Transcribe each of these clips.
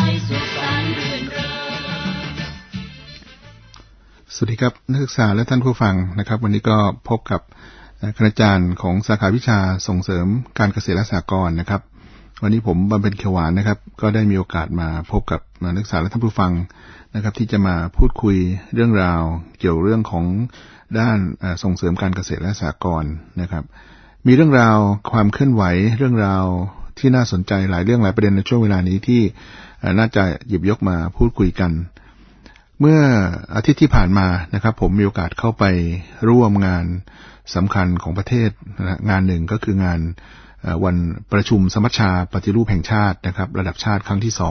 สุขสันต์รื่นเริงสวัสดีครับนักศึกษาและท่านผู้ฟังนะครับวันนี้ก็พบกับคณาจารย์ของสาขาวิชาส่งเสริมการเกษตรและสหกรณ์นะครับวันนี้ผมบำเพ็ญเขียวหวานนะครับก็ได้มีโอกาสมาพบกับนักศึกษาและท่านผู้ฟังนะครับที่จะมาพูดคุยเรื่องราวเกี่ยวเรื่องของด้านส่งเสริมการเกษตรและสหกรณ์นะครับมีเรื่องราวความเคลื่อนไหวเรื่องราวที่น่าสนใจหลายเรื่องหลายประเด็นในช่วงเวลานี้ที่น่าจะหยิบยกมาพูดคุยกันเมื่ออาทิตย์ที่ผ่านมานะครับผมมีโอกาสเข้าไปร่วมงานสำคัญของประเทศงานหนึ่งก็คืองานวันประชุมสมัชชาปฏิรูปแห่งชาตินะครับระดับชาติครั้งที่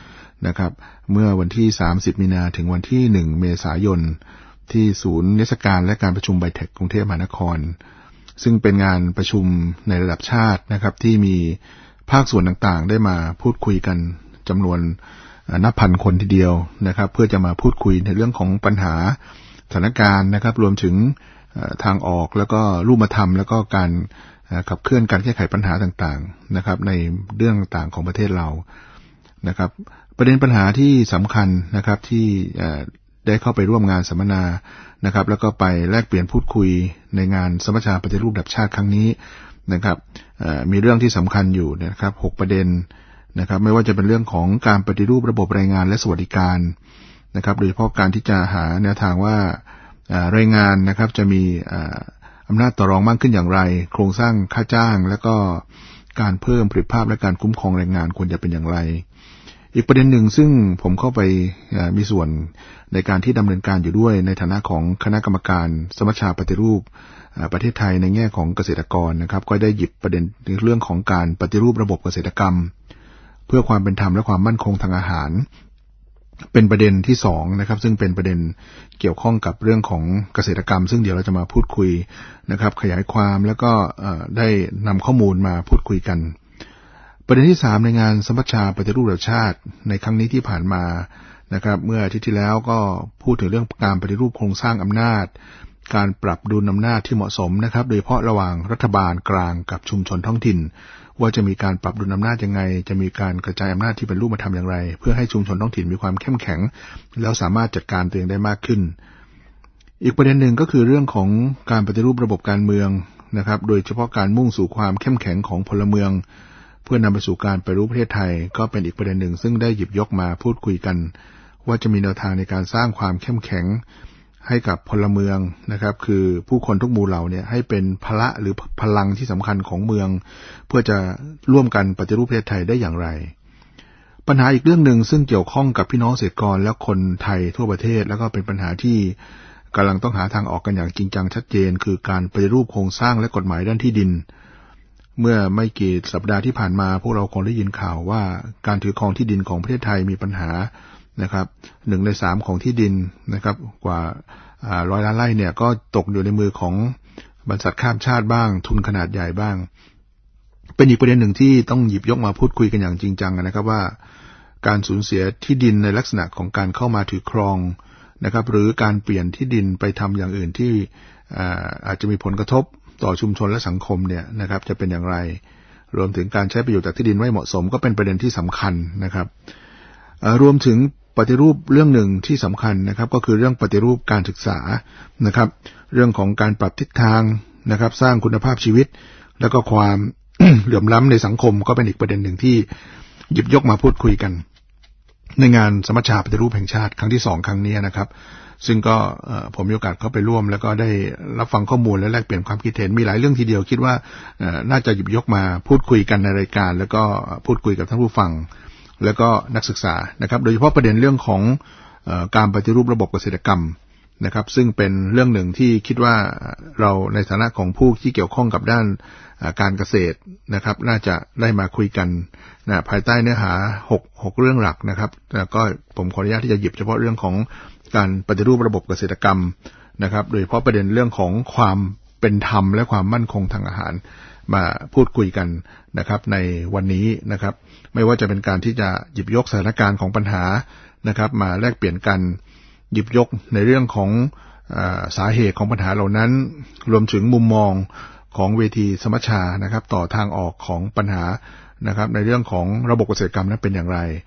2นะครับเมื่อวันที่30มีนาถึงวันที่1เมษายนที่ศูนย์นิทรรศการและการประชุมไบเทคกรุงเทพมหานครซึ่งเป็นงานประชุมในระดับชาตินะครับที่มีภาคส่วนต่างๆได้มาพูดคุยกันจำนวนนับพันคนทีเดียวนะครับเพื่อจะมาพูดคุยในเรื่องของปัญหาสถานการณ์นะครับรวมถึงทางออกแล้วก็รูปธรรมแล้วก็การขับเคลื่อนการแก้ไขปัญหาต่างๆนะครับในเรื่องต่างของประเทศเรานะครับประเด็นปัญหาที่สำคัญนะครับที่ได้เข้าไปร่วมงานสัมมนานะครับแล้วก็ไปแลกเปลี่ยนพูดคุยในงานสมัชชาปฏิรูประดับชาติครั้งนี้นะครับมีเรื่องที่สำคัญอยู่นะครับ6ประเด็นนะครับไม่ว่าจะเป็นเรื่องของการปฏิรูประบบแรงงานและสวัสดิการนะครับโดยเฉพาะการที่จะหาแนวทางว่าแรงงานนะครับจะมีอำนาจต่อรองมากขึ้นอย่างไรโครงสร้างค่าจ้างและก็การเพิ่มประสิทธิภาพและการคุ้มครองแรงงานควรจะเป็นอย่างไรอีกประเด็นหนึ่งซึ่งผมเข้าไปมีส่วนในการที่ดำเนินการอยู่ด้วยในฐานะของคณะกรรมการสมัชชาปฏิรูปประเทศไทยในแง่ของเกษตรกรนะครับก็ได้หยิบประเด็นเรื่องของการปฏิรูประบบเกษตรกรรมเพื่อความเป็นธรรมและความมั่นคงทางอาหารเป็นประเด็นที่2นะครับซึ่งเป็นประเด็นเกี่ยวข้องกับเรื่องของเกษตรกรรมซึ่งเดี๋ยวเราจะมาพูดคุยนะครับขยายความแล้วก็ได้นำข้อมูลมาพูดคุยกันประเด็นที่3ในงานสมัชชาปฏิรูประดับชาติในครั้งนี้ที่ผ่านมานะครับเมื่ออาทิตย์ที่แล้วก็พูดถึงเรื่องการปฏิรูปโครงสร้างอำนาจการปรับดุลอำนาจที่เหมาะสมนะครับโดยเฉพาะระหว่างรัฐบาลกลางกับชุมชนท้องถิ่นว่าจะมีการปรับดุลอำนาจยังไงจะมีการกระจายอำนาจที่เป็นรูปธรรมอย่างไรเพื่อให้ชุมชนท้องถิ่นมีความเข้มแข็งแล้วสามารถจัดการตัวเองได้มากขึ้นอีกประเด็นหนึ่งก็คือเรื่องของการปฏิรูประบบการเมืองนะครับโดยเฉพาะการมุ่งสู่ความเข้มแข็งของพลเมืองเพื่อนำไปสู่การปฏิรูปประเทศไทยก็เป็นอีกประเด็นหนึ่งซึ่งได้หยิบยกมาพูดคุยกันว่าจะมีแนวทางในการสร้างความเข้มแข็งให้กับพลเมืองนะครับคือผู้คนทุกหมู่เหล่าเนี่ยให้เป็นพละหรือพลังที่สำคัญของเมืองเพื่อจะร่วมกันปฏิรูปประเทศไทยได้อย่างไรปัญหาอีกเรื่องหนึ่งซึ่งเกี่ยวข้องกับพี่น้องเกษตรกรและคนไทยทั่วประเทศแล้วก็เป็นปัญหาที่กำลังต้องหาทางออกกันอย่างจริงจังชัดเจนคือการปฏิรูปโครงสร้างและกฎหมายด้านที่ดินเมื่อไม่กี่สัปดาห์ที่ผ่านมาพวกเราคงได้ยินข่าวว่าการถือครองที่ดินของประเทศไทยมีปัญหานะครับ1ใน3ของที่ดินนะครับกว่า100 ล้านไร่เนี่ยก็ตกอยู่ในมือของบริษัทข้ามชาติบ้างทุนขนาดใหญ่บ้างเป็นอีกประเด็นหนึ่งที่ต้องหยิบยกมาพูดคุยกันอย่างจริงจังนะครับว่าการสูญเสียที่ดินในลักษณะของการเข้ามาถือครองนะครับหรือการเปลี่ยนที่ดินไปทำอย่างอื่นที่อาจจะมีผลกระทบต่อชุมชนและสังคมเนี่ยนะครับจะเป็นอย่างไรรวมถึงการใช้ประโยชน์จากที่ดินไม่เหมาะสมก็เป็นประเด็นที่สำคัญนะครับรวมถึงปฏิรูปเรื่องหนึ่งที่สำคัญนะครับก็คือเรื่องปฏิรูปการศึกษานะครับเรื่องของการปรับทิศทางนะครับสร้างคุณภาพชีวิตแล้วก็ความ เหลื่อมล้ำในสังคมก็เป็นอีกประเด็นหนึ่งที่หยิบยกมาพูดคุยกันในงานสมัชชาปฏิรูปแห่งชาติครั้งที่2ครั้งนี้นะครับซึ่งก็ผมมีโอกาสเข้าไปร่วมแล้วก็ได้รับฟังข้อมูลและแลกเปลี่ยนความคิดเห็นมีหลายเรื่องทีเดียวคิดว่าน่าจะหยิบยกมาพูดคุยกันในรายการแล้วก็พูดคุยกับท่านผู้ฟังแล้วก็นักศึกษานะครับโดยเฉพาะประเด็นเรื่องของการปฏิรูประบบเกษตรกรรมนะครับซึ่งเป็นเรื่องหนึ่งที่คิดว่าเราในฐานะของผู้ที่เกี่ยวข้องกับด้านการเกษตรนะครับน่าจะได้มาคุยกันนะภายใต้เนื้อหา6เรื่องหลักนะครับแล้วก็ผมขออนุญาตที่จะหยิบเฉพาะเรื่องของการปฏิรูประบบเกษตรกรรมนะครับโดยเฉพาะประเด็นเรื่องของความเป็นธรรมและความมั่นคงทางอาหารมาพูดคุยกันนะครับในวันนี้นะครับไม่ว่าจะเป็นการที่จะหยิบยกสถานการณ์ของปัญหานะครับมาแลกเปลี่ยนกันหยิบยกในเรื่องของสาเหตุของปัญหาเหล่านั้นรวมถึงมุมมองของเวทีสมัชชานะครับต่อทางออกของปัญหานะครับในเรื่องของระบบเกษตรกรรมนั้นเป็นอย่างไร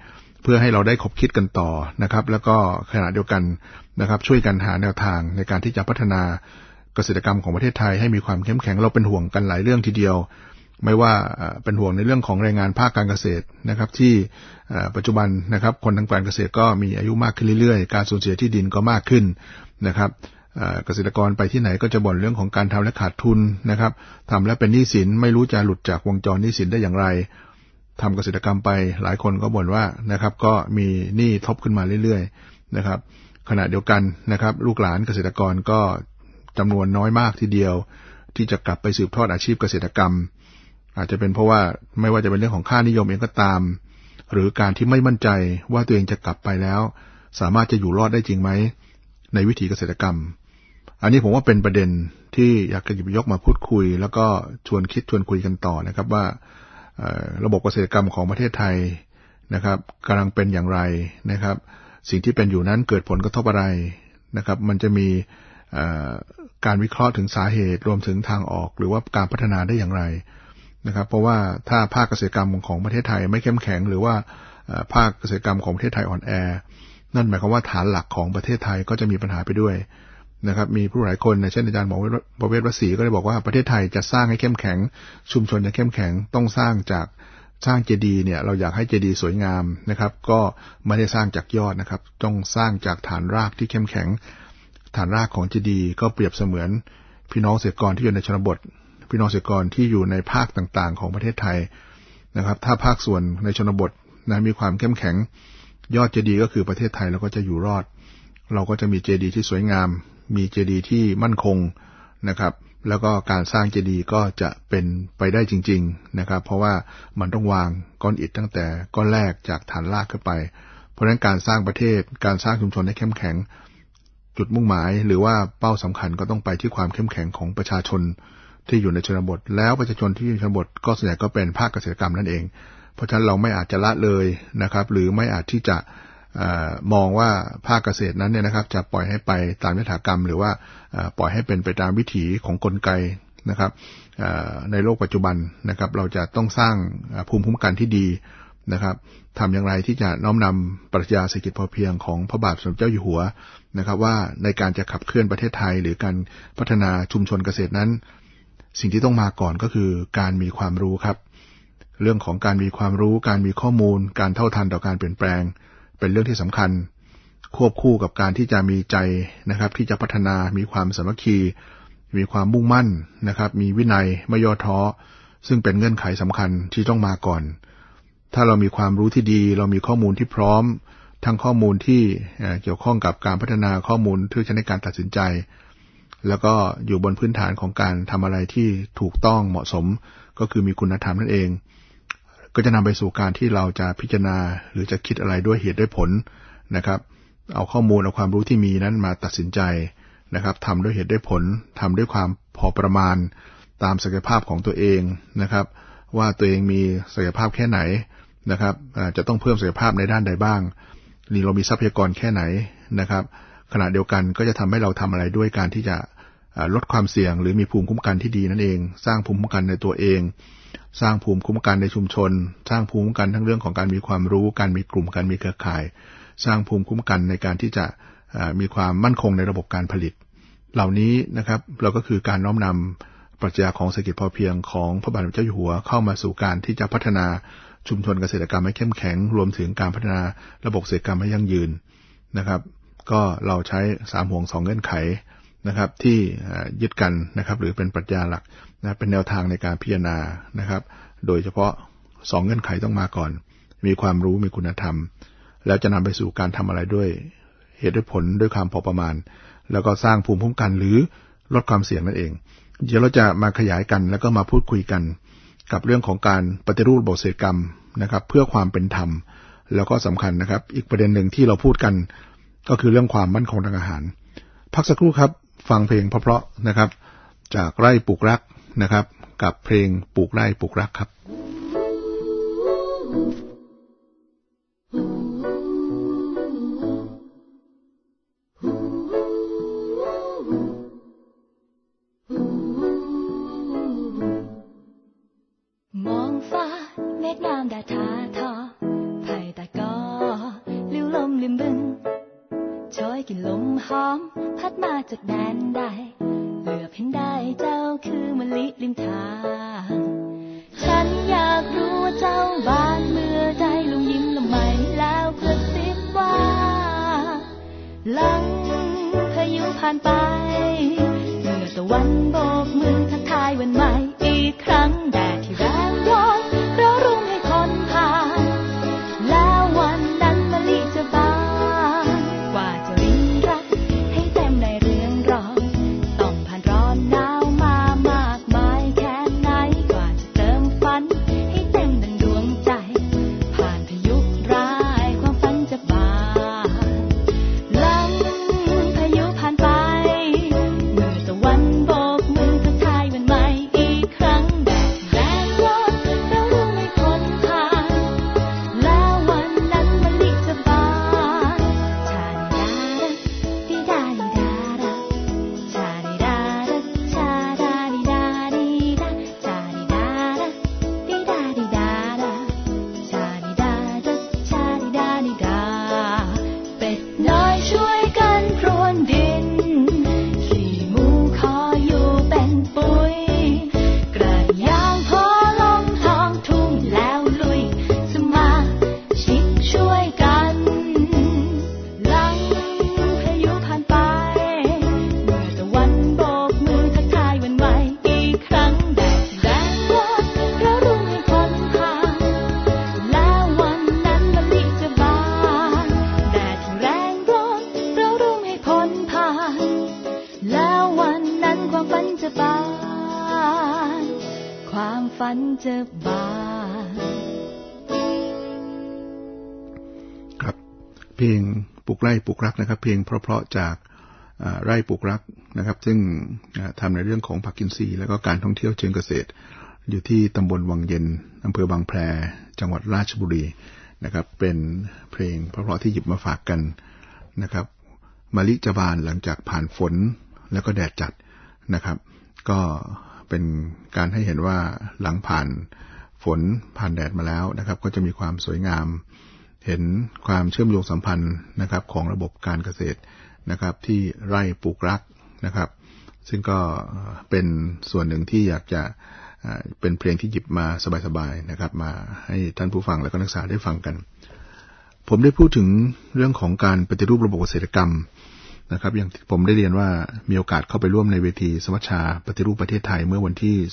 เพื่อให้เราได้คบคิดกันต่อนะครับแล้วก็ขณะเดียวกันนะครับช่วยกันหาแนวทางในการที่จะพัฒนาเกษตรกรรมของประเทศไทยให้มีความเข้มแข็งเราเป็นห่วงกันหลายเรื่องทีเดียวไม่ว่าเป็นห่วงในเรื่องของแรงงานภาคการเกษตรนะครับที่ปัจจุบันนะครับคนทางการเกษตรก็มีอายุมากขึ้นเรื่อยๆการสูญเสียที่ดินก็มากขึ้นนะครับเกษตรกรไปที่ไหนก็จะบ่นเรื่องของการทำและขาดทุนนะครับทำและเป็นหนี้สินไม่รู้จะหลุดจากวงจรหนี้สินได้อย่างไรทำเกษตรกรรมไปหลายคนก็บ่นว่านะครับก็มีหนี้ทบขึ้นมาเรื่อยๆนะครับขณะเดียวกันนะครับลูกหลานเกษตรกรก็จำนวนน้อยมากทีเดียวที่จะกลับไปสืบทอดอาชีพเกษตรกรรมอาจจะเป็นเพราะว่าไม่ว่าจะเป็นเรื่องของค่านิยมเองก็ตามหรือการที่ไม่มั่นใจว่าตัวเองจะกลับไปแล้วสามารถจะอยู่รอดได้จริงไหมในวิถีเกษตรกรรมอันนี้ผมว่าเป็นประเด็นที่อยากจะหยิบยกมาพูดคุยแล้วก็ชวนคิดชวนคุยกันต่อนะครับว่าระบบเกษตรกรรมของประเทศไทยนะครับกำลังเป็นอย่างไรนะครับสิ่งที่เป็นอยู่นั้นเกิดผลกระทบอะไรนะครับมันจะมีการวิเคราะห์ถึงสาเหตุรวมถึงทางออกหรือว่าการพัฒนาได้อย่างไรนะครับเพราะว่าถ้าภาคเกษตรกรรมของประเทศไทยไม่เข้มแข็งหรือว่าภาคเกษตรกรรมของประเทศไทยอ่อนแอนั่นหมายความว่าฐานหลักของประเทศไทยก็จะมีปัญหาไปด้วยนะครับมีผู้หลายคนเช่นอาจารย์หมอประเวศวสีก็ได้บอกว่าประเทศไทยจะสร้างให้เข้มแข็งชุมชนจะเข้มแข็งต้องสร้างเจดีย์เนี่ยเราอยากให้เจดีย์สวยงามนะครับก็ไม่ได้สร้างจากยอดนะครับต้องสร้างจากฐานรากที่เข้มแข็งฐานรากของเจดีย์ก็เปรียบเสมือนพี่น้องเกษตรกรที่อยู่ในชนบทพี่น้องเกษตรกรที่อยู่ในภาคต่างๆของประเทศไทยนะครับถ้าภาคส่วนในชนบทนะมีความเข้มแข็งยอดเจดีย์ก็คือประเทศไทยเราก็จะอยู่รอดเราก็จะมีเจดีย์ที่สวยงามมีเจดีย์ที่มั่นคงนะครับแล้วก็การสร้างเจดีย์ก็จะเป็นไปได้จริงๆนะครับเพราะว่ามันต้องวางก้อนอิฐตั้งแต่ก้อนแรกจากฐานรากขึ้นไปเพราะฉะนั้นการสร้างประเทศการสร้างชุมชนให้เข้มแข็งจุดมุ่งหมายหรือว่าเป้าสำคัญก็ต้องไปที่ความเข้มแข็งของประชาชนที่อยู่ในชนบทแล้วประชาชนที่อยู่ในชนบทก็ส่วนใหญ่ก็เป็นภาคเกษตรกรรมนั่นเองเพราะฉะนั้นเราไม่อาจจะละเลยนะครับหรือไม่อาจที่จะมองว่าภาคเกษตรนั้นเนี่ยนะครับจะปล่อยให้ไปตามยถากรรมหรือว่าปล่อยให้เป็นไปตามวิถีของกลไกนะครับในโลกปัจจุบันนะครับเราจะต้องสร้างภูมิคุ้มกันที่ดีนะครับทำอย่างไรที่จะน้อมนำปรัชญาเศรษฐกิจพอเพียงของพระบาทสมเด็จเจ้าอยู่หัวนะครับว่าในการจะขับเคลื่อนประเทศไทยหรือการพัฒนาชุมชนเกษตรนั้นสิ่งที่ต้องมาก่อนก็คือการมีความรู้ครับเรื่องของการมีความรู้การมีข้อมูลการเท่าทันต่อการเปลี่ยนแปลงเป็นเรื่องที่สำคัญควบคู่กับการที่จะมีใจนะครับที่จะพัฒนามีความสามัคคีมีความมุ่งมั่นนะครับมีวินัยไม่ย่อท้อซึ่งเป็นเงื่อนไขสำคัญที่ต้องมาก่อนถ้าเรามีความรู้ที่ดีเรามีข้อมูลที่พร้อมทั้งข้อมูลที่เกี่ยวข้องกับการพัฒนาข้อมูลที่ใช้ในการตัดสินใจแล้วก็อยู่บนพื้นฐานของการทำอะไรที่ถูกต้องเหมาะสมก็คือมีคุณธรรมนั่นเองก็จะนำไปสู่การที่เราจะพิจารณาหรือจะคิดอะไรด้วยเหตุด้วยผลนะครับเอาข้อมูลเอาความรู้ที่มีนั้นมาตัดสินใจนะครับทำด้วยเหตุด้วยผลทำด้วยความพอประมาณตามศักยภาพของตัวเองนะครับว่าตัวเองมีศักยภาพแค่ไหนนะครับจะต้องเพิ่มศักยภาพในด้านใดบ้างนี่เรามีทรัพยากรแค่ไหนนะครับขณะเดียวกันก็จะทำให้เราทำอะไรด้วยการที่จะลดความเสี่ยงหรือมีภูมิคุ้มกันที่ดีนั่นเองสร้างภูมิคุ้มกันในตัวเองสร้างภูมิคุ้มกันในชุมชนสร้างภูมิคุ้มกันทั้งเรื่องของการมีความรู้การมีกลุ่มการมีเครือข่ายสร้างภูมิคุ้มกันในการที่จะมีความมั่นคงในระบบการผลิตเหล่านี้นะครับเราก็คือการน้อมนำปรัชญาของเศรษฐกิจพอเพียงของพระบาทสมเด็จเจ้าอยู่หัวเข้ามาสู่การที่จะพัฒนาชุมชนเกษตรกรรมให้เข้มแข็งรวมถึงการพัฒนาระบบเกษตรกรรมให้ยั่งยืนนะครับก็เราใช้3ห่วง2เงื่อนไขนะครับที่ยึดกันนะครับหรือเป็นปรัชญาหลักนะเป็นแนวทางในการพิจารณานะครับโดยเฉพาะ2เงื่อนไขต้องมาก่อนมีความรู้มีคุณธรรมแล้วจะนำไปสู่การทำอะไรด้วยเหตุด้วยผลด้วยความพอประมาณแล้วก็สร้างภูมิคุ้มกันหรือลดความเสี่ยงนั่นเองเดี๋ยวเราจะมาขยายกันแล้วก็มาพูดคุยกันกับเรื่องของการปฏิรูประบบเกษตรกรรมนะครับเพื่อความเป็นธรรมแล้วก็สำคัญนะครับอีกประเด็นหนึ่งที่เราพูดกันก็คือเรื่องความมั่นคงทางอาหารพักสักครู่ครับฟังเพลงเพราะๆนะครับจากไร่ปลูกรักนะครับกับเพลงปลูกไร่ปลูกรักครับมองฟ้าเมฆงามแดดทาทอไผ่ตะกอกลิ่นลมหอมพัดมาจากแดนใดเหลือบเห็นได้เจ้าคือมะลิริมทางฉันอยากรู้ว่าเจ้าบานเมื่อใดลงยิ้มละไมแล้วกระซิบว่าหลังพายุผ่านไปเมื่อตะวันโบกมือทักทายวันใหม่อีกครั้งแดดที่แรงร้อนเรารุ่งให้คนผ่านแล้ววันนั้นมะลิจะบานกว่าจะรินรักให้เต็มในเรื่องรองต้องผ่านร้อนหนาวมามากมายแค่ไหนกว่าจะเติมฝันให้เต็มดังดวงใจผ่านพายุร้ายความฝันจะบานหลังพายุผ่านไปเมื่อตะวันโบกมือทักทายวันใหม่อีกครั้งแดดแรงร้อนเรารุ่งให้คนผ่านแล้ววันนั้นมะลิจะบานชาดิดาดาชาดิดาดาชาดาดิดาดิดาชาดิดาดิดาชาดิดาดาชาดิดาดิดาเป็ดน้อยช่วยกันพรวนดินขี้หมูขออยู่เป็นปุ๋ยกระยางพอลงท้องทุ่งแล้วลุยสมาชิกช่วยกันหลังพายุผ่านไปเมื่อตะวันโบกมือทักทายวันใหม่อีกครั้งแดดแรงร้อนเรารุ่งให้คนผ่านแล้ววันนั้นมะลิจะบานแดดที่แรงร้อนเรารุ่งให้พ้นผ่านแล้ววันนั้นความฝันจะบานความฝันจะบานครับเพลงปลูกไร่ปลูกรักนะครับเพลงเพราะๆจากไร่ปลูกรักนะครับซึ่งทำในเรื่องของผักอินทรีย์และก็การท่องเที่ยวเชิงเกษตรอยู่ที่ตำบลวังเย็นอำเภอบางแพจังหวัดราชบุรีนะครับเป็นเพลงเพราะๆที่หยิบมาฝากกันนะครับมะลิจะบานหลังจากผ่านฝนแล้วก็แดดจัดนะครับก็เป็นการให้เห็นว่าหลังผ่านฝนผ่านแดดมาแล้วนะครับก็จะมีความสวยงามเห็นความเชื่อมโยงสัมพันธ์นะครับของระบบการเกษตรนะครับที่ไร่ปลูกรักนะครับซึ่งก็เป็นส่วนหนึ่งที่อยากจะเป็นเพลงที่หยิบมาสบายๆนะครับมาให้ท่านผู้ฟังและก็นักศึกษาได้ฟังกันผมได้พูดถึงเรื่องของการปฏิรูประบบเกษตรกรรมนะครับอย่างที่ผมได้เรียนว่ามีโอกาสเข้าไปร่วมในเวทีสมัชชาปฏิรูปประเทศไทยเมื่อวันที่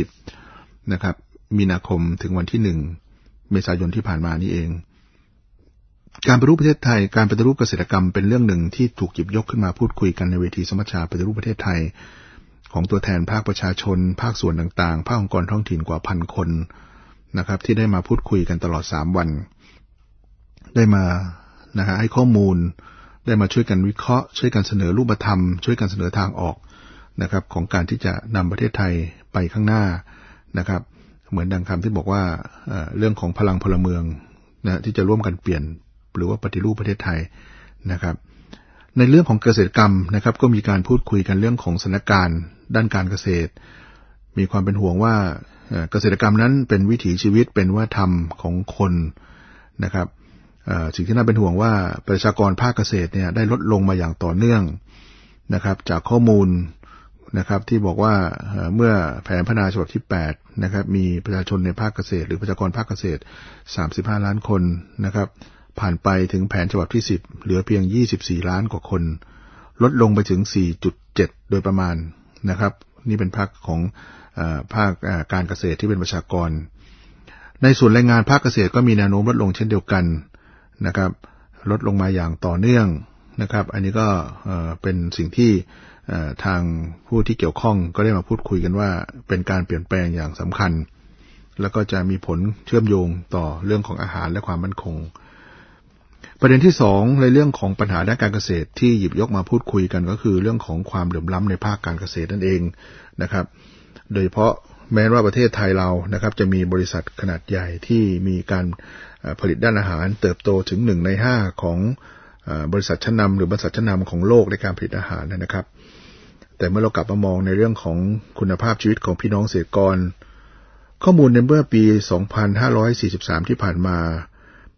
30นะครับมีนาคมถึงวันที่1เมษายนที่ผ่านมานี้เองการปฏิรูปประเทศไทยการปฏิรูปเกษตรกรรมเป็นเรื่องหนึ่งที่ถูกหยิบยกขึ้นมาพูดคุยกันในเวทีสมัชชาปฏิรูปประเทศไทยของตัวแทนภาคประชาชนภาคส่วนต่างๆภาคองค์กรท้องถิ่นกว่า 1,000 คนนะครับที่ได้มาพูดคุยกันตลอด3วันได้มาให้ข้อมูลได้มาช่วยกันวิเคราะห์ช่วยกันเสนอรูปธรรมช่วยกันเสนอทางออกนะครับของการที่จะนำประเทศไทยไปข้างหน้านะครับเหมือนดังคำที่บอกว่าเรื่องของพลังพลเมืองนะที่จะร่วมกันเปลี่ยนหรือว่าปฏิรูปประเทศไทยนะครับในเรื่องของเกษตรกรรมนะครับก็มีการพูดคุยกันเรื่องของสถานการณ์ด้านการเกษตรมีความเป็นห่วงว่าเกษตรกรรมนั้นเป็นวิถีชีวิตเป็นวัฒนธรรมของคนนะครับสิ่งที่น่าเป็นห่วงว่าประชากรภาคเกษตรเนี่ยได้ลดลงมาอย่างต่อเนื่องนะครับจากข้อมูลนะครับที่บอกว่าเมื่อแผนพัฒนาฉบับที่8นะครับมีประชาชนในภาคเกษตรหรือประชากรภาคเกษตร35ล้านคนนะครับผ่านไปถึงแผนฉบับที่10เหลือเพียง24ล้านกว่าคนลดลงไปถึง 4.7 โดยประมาณนะครับนี่เป็นภาคของภาคการเกษตรที่เป็นประชากรในส่วนแรงงานภาคเกษตรก็มีแนวโน้มลดลงเช่นเดียวกันนะครับลดลงมาอย่างต่อเนื่องนะครับอันนี้ก็เป็นสิ่งที่ทางผู้ที่เกี่ยวข้องก็ได้มาพูดคุยกันว่าเป็นการเปลี่ยนแปลงอย่างสำคัญแล้วก็จะมีผลเชื่อมโยงต่อเรื่องของอาหารและความมั่นคงประเด็นที่2ในเรื่องของปัญหาด้านการเกษตรที่หยิบยกมาพูดคุยกันก็คือเรื่องของความเหลื่อมล้ำในภาคการเกษตรนั่นเองนะครับโดยเฉพาะแม้ว่าประเทศไทยเรานะครับจะมีบริษัทขนาดใหญ่ที่มีการผลิตด้านอาหารเติบโตถึง1ใน5ของบริษัทชั้นนำหรือบริษัทชั้นนำของโลกในการผลิตอาหารนะครับแต่เมื่อเรากลับมามองในเรื่องของคุณภาพชีวิตของพี่น้องเกษตรกรข้อมูลในเมื่อปี 2543 ที่ผ่านมา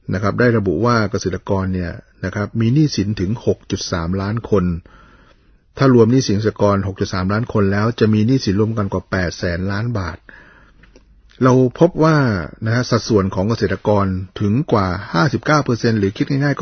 นะครับได้ระบุว่าเกษตรกรเนี่ยนะครับมีหนี้สินถึง 6.3 ล้านคนถ้ารวมหนี้สินเกษตรกร 6.3 ล้านคนแล้วจะมีหนี้สินรวมกันกว่า 800,000 ล้านบาทเราพบว่านะฮะสัดส่วนของเกษตรกรถึงกว่า 59% หรือคิดง่ายๆก็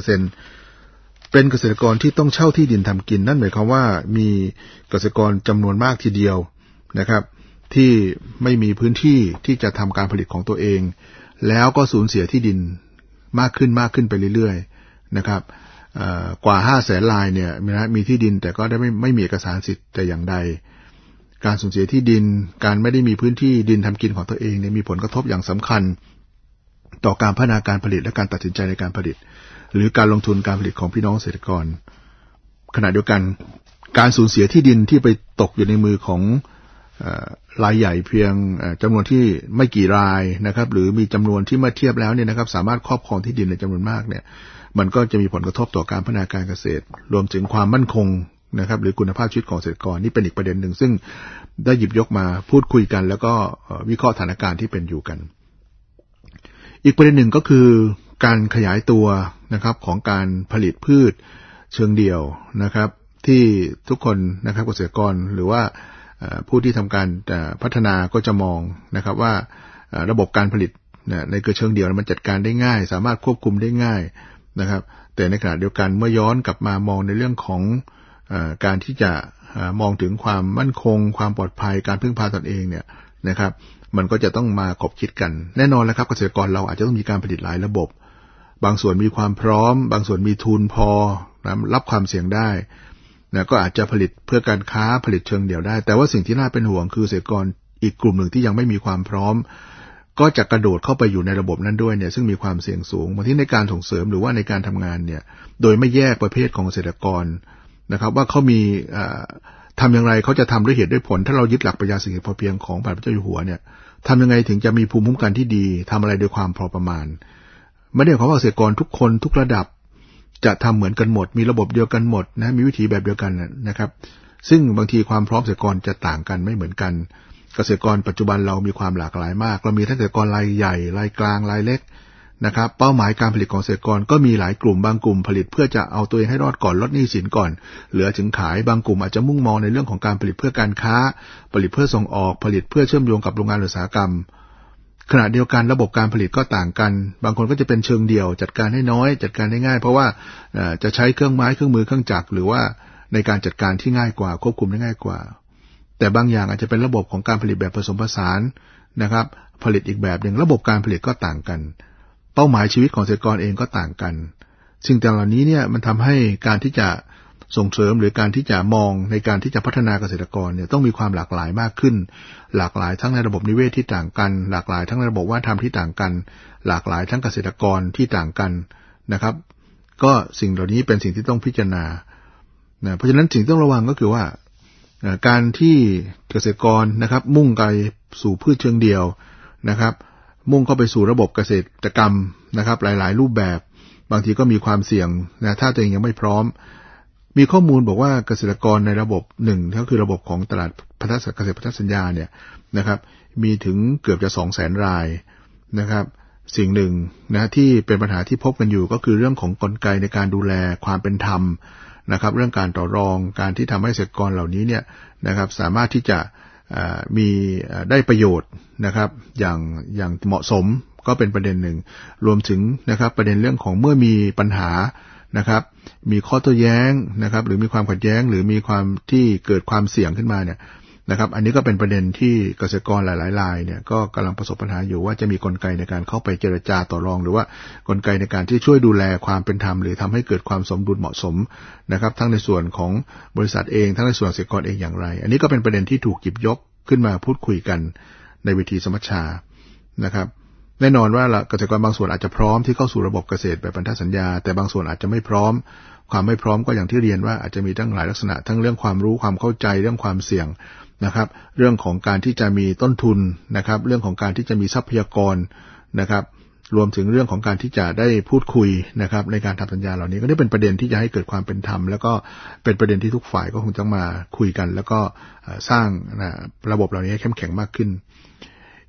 60%เป็นเกษตรกรที่ต้องเช่าที่ดินทำกินนั่นหมายความว่ามีเกษตรกรจำนวนมากทีเดียวนะครับที่ไม่มีพื้นที่ที่จะทำการผลิตของตัวเองแล้วก็สูญเสียที่ดินมากขึ้นไปเรื่อยๆนะครับกว่า 500,000 รายเนี่ยมีที่ดินแต่ก็ได้ไม่มีเอกสารสิทธิ์แต่อย่างใดการสูญเสียที่ดินการไม่ได้มีพื้นที่ดินทำกินของตัวเองเนี่ยมีผลกระทบอย่างสำคัญต่อการพัฒนาการผลิตและการตัดสินใจในการผลิตหรือการลงทุนการผลิตของพี่น้องเกษตรกรขณะเดียวกันการสูญเสียที่ดินที่ไปตกอยู่ในมือของรายใหญ่เพียงจำนวนที่ไม่กี่รายนะครับหรือมีจำนวนที่เมื่อเทียบแล้วเนี่ยนะครับสามารถครอบครองที่ดินในจำนวนมากเนี่ยมันก็จะมีผลกระทบต่อการพัฒนาการเกษตรรวมถึงความมั่นคงนะครับหรือคุณภาพชีวิตของเกษตรกรนี่เป็นอีกประเด็นหนึ่งซึ่งได้หยิบยกมาพูดคุยกันแล้วก็วิเคราะห์สถานการณ์ที่เป็นอยู่กันอีกประเด็นหนึ่งก็คือการขยายตัวนะครับของการผลิตพืชเชิงเดี่ยวนะครับที่ทุกคนนะครับเกษตรกรหรือว่าผู้ที่ทำการพัฒนาก็จะมองนะครับว่าระบบการผลิตในเชิงเดี่ยวมันจัดการได้ง่ายสามารถควบคุมได้ง่ายนะครับแต่ในขณะเดียวกันเมื่อย้อนกลับมามองในเรื่องของการที่จะมองถึงความมั่นคงความปลอดภัยการพึ่งพาตนเองเนี่ยนะครับมันก็จะต้องมาคบคิดกันแน่นอนแล้วครับเกษตรกรเราอาจจะต้องมีการผลิตหลายระบบบางส่วนมีความพร้อมบางส่วนมีทุนพอรับความเสี่ยงได้นะก็อาจจะผลิตเพื่อการค้าผลิตเชิงเดี่ยวได้แต่ว่าสิ่งที่น่าเป็นห่วงคือเกษตรกรอีกกลุ่มหนึ่งที่ยังไม่มีความพร้อมก็จะกระโดดเข้าไปอยู่ในระบบนั้นด้วยเนี่ยซึ่งมีความเสี่ยงสูงบางทีในการส่งเสริมหรือว่าในการทำงานเนี่ยโดยไม่แยกประเภทของเกษตรกรนะครับว่าเขามีทำอย่างไรเขาจะทำด้วยเหตุด้วยผลถ้าเรายึดหลักปรัชญาเศรษฐกิจพอเพียงของพระเจ้าอยู่หัวเนี่ยทำยังไงถึงจะมีภูมิคุ้มกันที่ดีทำอะไรโดยความพอประมาณไม่ได้หมายความว่าเกษตรกรทุกคนทุกระดับจะทำเหมือนกันหมดมีระบบเดียวกันหมดนะมีวิธีแบบเดียวกันนะครับซึ่งบางทีความพร้อมเกษตรกรจะต่างกันไม่เหมือนกันเกษตรกรปัจจุบันเรามีความหลากหลายมากเรามีทั้งเกษตรกรรายใหญ่รายกลางรายเล็กนะครับเป้าหมายการผลิตของเกษตรกรก็มีหลายกลุ่มบางกลุ่มผลิตเพื่อจะเอาตัวเองให้รอดก่อนลดหนี้สินก่อนเหลือถึงขายบางกลุ่มอาจจะมุ่งมองในเรื่องของการผลิตเพื่อการค้าผลิตเพื่อส่งออกผลิตเพื่อเชื่อมโยงกับโรงงานอุตสาหกรรมขณะเดียวกันระบบการผลิตก็ต่างกันบางคนก็จะเป็นเชิงเดี่ยวจัดการให้น้อยจัดการได้ง่ายเพราะว่าจะใช้เครื่องไม้เครื่องมือเครื่องจักรหรือว่าในการจัดการที่ง่ายกว่าควบคุมได้ง่ายกว่าแต่บางอย่างอาจจะเป็นระบบของการผลิตแบบผสมผสานนะครับผลิตอีกแบบหนึ่งระบบการผลิตก็ต่างกันเป้าหมายชีวิตของเกษตรกรเองก็ต่างกันสิ่งต่างเหล่านี้เนี่ยมันทำให้การที่จะส่งเสริมหรือการที่จะมองในการที่จะพัฒนาเกษตรกรเนี่ยต้องมีความหลากหลายมากขึ้นหลากหลายทั้งในระบบนิเวศที่ต่างกันหลากหลายทั้งในระบบวัฒนธรรมที่ต่างกันหลากหลายทั้งเกษตรกรที่ต่างกันนะครับก็สิ่งเหล่านี้เป็นสิ่งที่ต้องพิจารณาเพราะฉะนั้นสิ่งที่ต้องระวังก็คือว่าการที่เกษตรกรนะครับมุ่งไปสู่พืชเชิงเดี่ยวนะครับมุ่งเข้าไปสู่ระบบเกษตรกรรมนะครับหลายๆรูปแบบบางทีก็มีความเสี่ยงนะถ้าตัวเองยังไม่พร้อมมีข้อมูลบอกว่าเกษตรกรในระบบหนึ่งก็คือระบบของตลาดเกษตรพันธสัญญาเนี่ยนะครับมีถึงเกือบจะ 200,000 รายนะครับสิ่งหนึ่งนะที่เป็นปัญหาที่พบกันอยู่ก็คือเรื่องของกลไกในการดูแลความเป็นธรรมนะครับเรื่องการต่อรองการที่ทำให้เกษตรกรเหล่านี้เนี่ยนะครับสามารถที่จะมีได้ประโยชน์นะครับอย่างเหมาะสมก็เป็นประเด็นหนึ่งรวมถึงนะครับประเด็นเรื่องของเมื่อมีปัญหานะครับมีข้อโต้แย้งนะครับหรือมีความขัดแย้งหรือมีความที่เกิดความเสี่ยงขึ้นมาเนี่ยนะครับอันนี้ก็เป็นประเด็นที่เกษตรกรหลายๆรายเนี่ยก็กำลังประสบปัญหาอยู่ว่าจะมีกลไกในการเข้าไปเจรจาต่อรองหรือว่ากลไกในการที่ช่วยดูแลความเป็นธรรมหรือทำให้เกิดความสมดุลเหมาะสมนะครับทั้งในส่วนของบริษัทเองทั้งในส่วนเกษตรกรเองอย่างไรอันนี้ก็เป็นประเด็นที่ถูกหยิบยกขึ้นมาพูดคุยกันในเวทีสมัชชานะครับแน่นอนว่าเกษตรกรบางส่วนอาจจะพร้อมที่เข้าสู่ระบบเกษตรแบบพันธสัญญาแต่บางส่วนอาจจะไม่พร้อมความไม่พร้อมก็อย่างที่เรียนว่าอาจจะมีทั้งหลายลักษณะทั้งเรื่องความรู้ความเข้าใจเรื่องความเสี่ยงนะครับเรื่องของการที่จะมีต้นทุนนะครับเรื่องของการที่จะมีทรัพยากรนะครับรวมถึงเรื่องของการที่จะได้พูดคุยนะครับในการทำสัญญาเหล่านี้ก็ได้เป็นประเด็นที่จะให้เกิดความเป็นธรรมแล้วก็เป็นประเด็นที่ทุกฝ่ายก็คงต้องมาคุยกันแล้วก็สร้างระบบเหล่านี้ให้เข้มแข็งมากขึ้น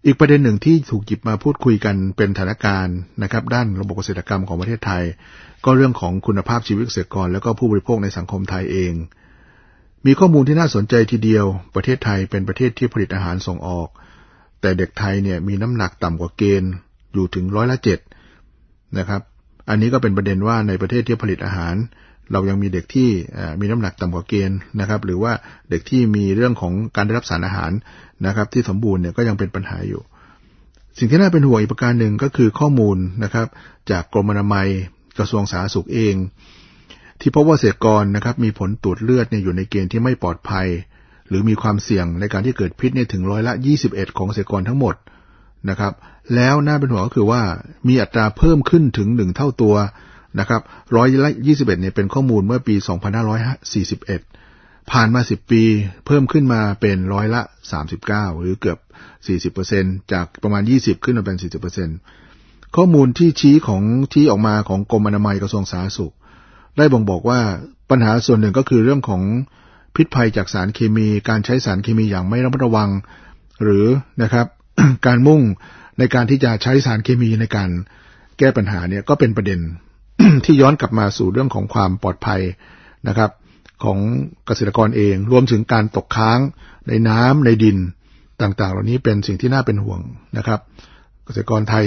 อีกประเด็นหนึ่งที่ถูกหยิบมาพูดคุยกันเป็นสถานการณ์นะครับด้านระบบเกษตรกรรมของประเทศไทยก็เรื่องของคุณภาพชีวิตเกษตรกรและก็ผู้บริโภคในสังคมไทยเองมีข้อมูลที่น่าสนใจทีเดียวประเทศไทยเป็นประเทศที่ผลิตอาหารส่งออกแต่เด็กไทยเนี่ยมีน้ำหนักต่ำกว่าเกณฑ์อยู่ถึง7%นะครับอันนี้ก็เป็นประเด็นว่าในประเทศที่ผลิตอาหารเรายังมีเด็กที่มีน้ำหนักต่ำกว่าเกณฑ์นะครับหรือว่าเด็กที่มีเรื่องของการได้รับสารอาหารนะครับที่สมบูรณ์เนี่ยก็ยังเป็นปัญหาอยู่สิ่งที่น่าเป็นห่วงอีกประการหนึ่งก็คือข้อมูลนะครับจากกรมอนามัยกระทรวงสาธารณสุขเองที่พบว่าเกษตรกรนะครับมีผลตรวจเลือดเนี่ยอยู่ในเกณฑ์ที่ไม่ปลอดภัยหรือมีความเสี่ยงในการที่เกิดพิษเนี่ยถึง21%ของเกษตรกรทั้งหมดนะครับแล้วน่าเป็นห่วงก็คือว่ามีอัตราเพิ่มขึ้นถึง1เท่าตัวนะครับ21%เนี่ยเป็นข้อมูลเมื่อปี2541ผ่านมา10ปีเพิ่มขึ้นมาเป็น39%หรือเกือบ 40% จากประมาณ20ขึ้นมาเป็น 40% ข้อมูลที่ออกมาของกรมอนามัยกระทรวงสาธารณสุขได้บ่งบอกว่าปัญหาส่วนหนึ่งก็คือเรื่องของพิษภัยจากสารเคมีการใช้สารเคมีอย่างไม่ระมัดระวังหรือนะครับ การมุ่งในการที่จะใช้สารเคมีในการแก้ปัญหาเนี่ยก็เป็นประเด็น ที่ย้อนกลับมาสู่เรื่องของความปลอดภัยนะครับของเกษตรกรเองรวมถึงการตกค้างในน้ำในดินต่างๆเหล่านี้เป็นสิ่งที่น่าเป็นห่วงนะครับเกษตรกรไทย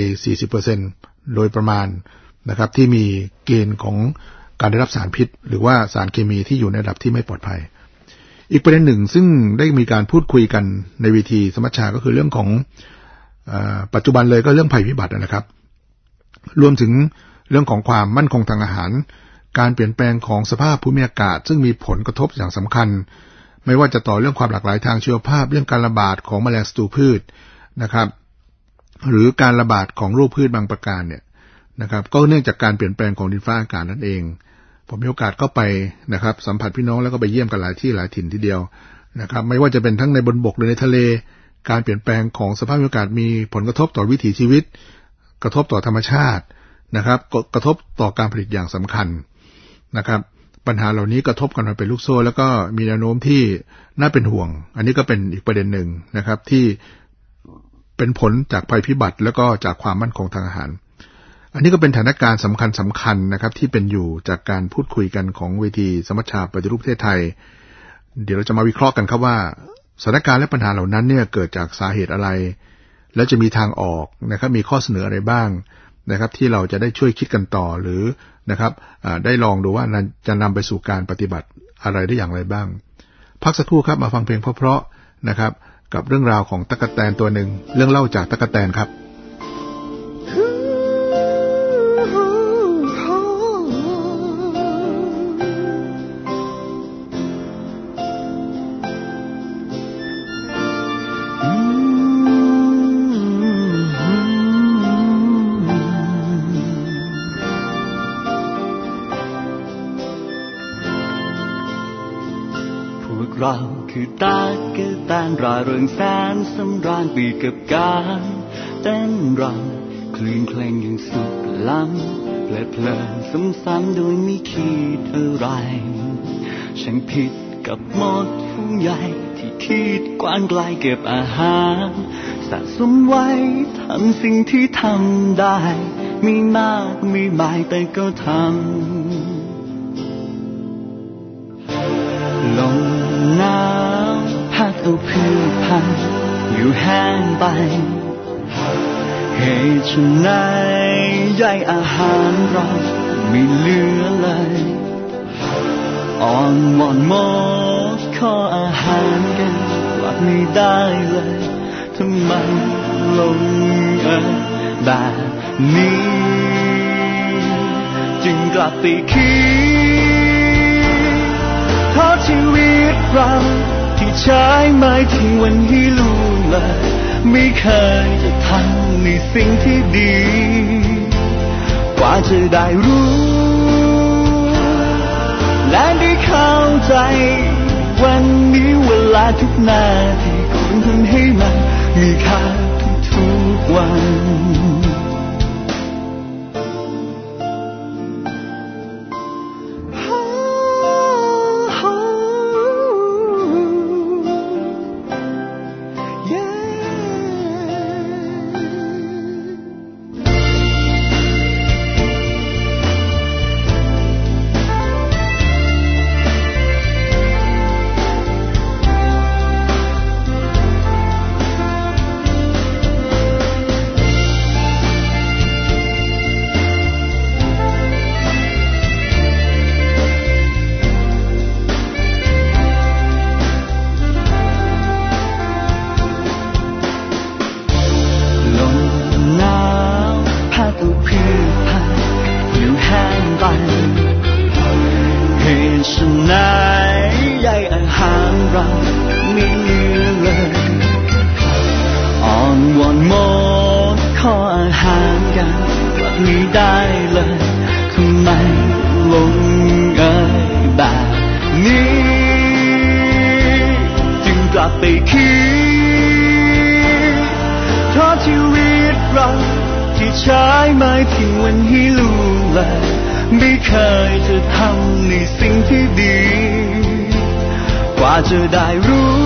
40% โดยประมาณนะครับที่มีเกณฑ์ของการได้รับสารพิษหรือว่าสารเคมีที่อยู่ในระดับที่ไม่ปลอดภัยอีกประเด็นหนึ่งซึ่งได้มีการพูดคุยกันในวิธีสมัชชาก็คือเรื่องของปัจจุบันเลยก็เรื่องภัยพิบัตินะครับรวมถึงเรื่องของความมั่นคงทางอาหารการเปลี่ยนแปลงของสภาพภูมิอากาศซึ่งมีผลกระทบอย่างสำคัญไม่ว่าจะต่อเรื่องความหลากหลายทางชีวภาพเรื่องการระบาดของแมลงศัตรูพืชนะครับหรือการระบาดของโรคพืชบางประการเนี่ยนะครับก็เนื่องจากการเปลี่ยนแปลงของดินฟ้าอากาศนั่นเองผมมีโอกาสเข้าไปนะครับสัมผัสพี่น้องแล้วก็ไปเยี่ยมกันหลายที่หลายถิ่นทีเดียวนะครับไม่ว่าจะเป็นทั้งในบนบกหรือในทะเลการเปลี่ยนแปลงของสภาพอากาศมีผลกระทบต่อวิถีชีวิตกระทบต่อธรรมชาตินะครับกระทบต่อการผลิตอย่างสำคัญนะครับปัญหาเหล่านี้กระทบกันมาเป็นลูกโซ่แล้วก็มีแนวโน้มที่น่าเป็นห่วงอันนี้ก็เป็นอีกประเด็นหนึ่งนะครับที่เป็นผลจากภัยพิบัติแล้วก็จากความมั่นคงทางอาหารอันนี้ก็เป็นสถานการณ์สำคัญนะครับที่เป็นอยู่จากการพูดคุยกันของเวทีสมัชชาปฏิรูปประเทศไทยเดี๋ยวเราจะมาวิเคราะห์กันครับว่าสถานการณ์และปัญหาเหล่านั้นเนี่ยเกิดจากสาเหตุอะไรแล้วจะมีทางออกนะครับมีข้อเสนออะไรบ้างนะครับที่เราจะได้ช่วยคิดกันต่อหรือนะครับได้ลองดูว่าจะนำไปสู่การปฏิบัติอะไรได้อย่างไรบ้างพักสักครู่ครับมาฟังเพลงเพราะๆนะครับกับเรื่องราวของตั๊กแตนตัวหนึ่งเรื่องเล่าจากตั๊กแตนครับเราคือตั๊กแตนร่าเริงแสนสำราญไปกับการเต้นรำคลื่นเพลงอย่างสุดล้ำเพลินซ้ำๆโดยไม่คิดอะไรช่างผิดกับหมดผู้ใหญ่ที่คิดกว้างไกลเก็บอาหารสะสมไว้ทำสิ่งที่ทำได้ไม่มากไม่หมายแต่ก็ทำลมหนาวพัดเอาพืชพันธุ์อยู่แห้งไปเหตุฉะไหนใยอาหารเราไม่เหลือเลยอ่อนวอนหมดขออาหารกันกลับไม่ได้เลยทำไมลงแบบนี้จึงกลับไปคิดทอดชีวิตเราที่ใช้ไม่ทิ้งวันให้ล่วงเลยไม่เคยจะทำในสิ่งที่ดีกว่าจะได้รู้และได้เข้าใจวันนี้เวลาทุกนาทีควรทำให้มันมีค่าทุกวันฉะไหนใยอาหารเราไม่เหลือเลยอ่อนวอนหมดขออาหารกันกลับไม่ได้เลยทำไมลงเอยแบบนี้จึงกลับไปคิดเพราะชีวิตเราที่ใช้ไม่ถึงวันให้รู้เลยไม่เคยจะทำในสิ่งที่ดีกว่าจะได้รู้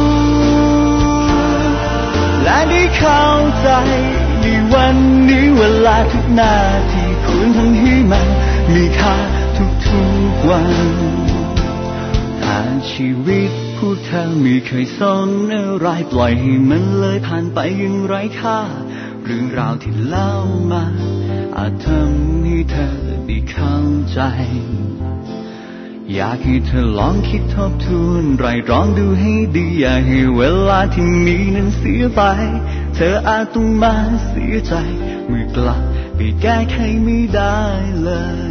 และได้เข้าใจในวันนี้เวลาทุกนาทีควรทำให้มันมีค่าทุกๆวันถ้าชีวิตผู้เธอไม่เคยสนอะไรปล่อยให้มันเลยผ่านไปอย่างไร้ค่าเรื่องราวที่เล่ามาอาจทำให้เธอได้เข้าใจอยากให้เธอลองคิดทบทวนไตร่ตรองดูให้ดีอย่าให้เวลาที่มีนั้นเสียไปเธออาจต้องมาเสียใจเมื่อกลับไปแก้ไขไม่ได้เลย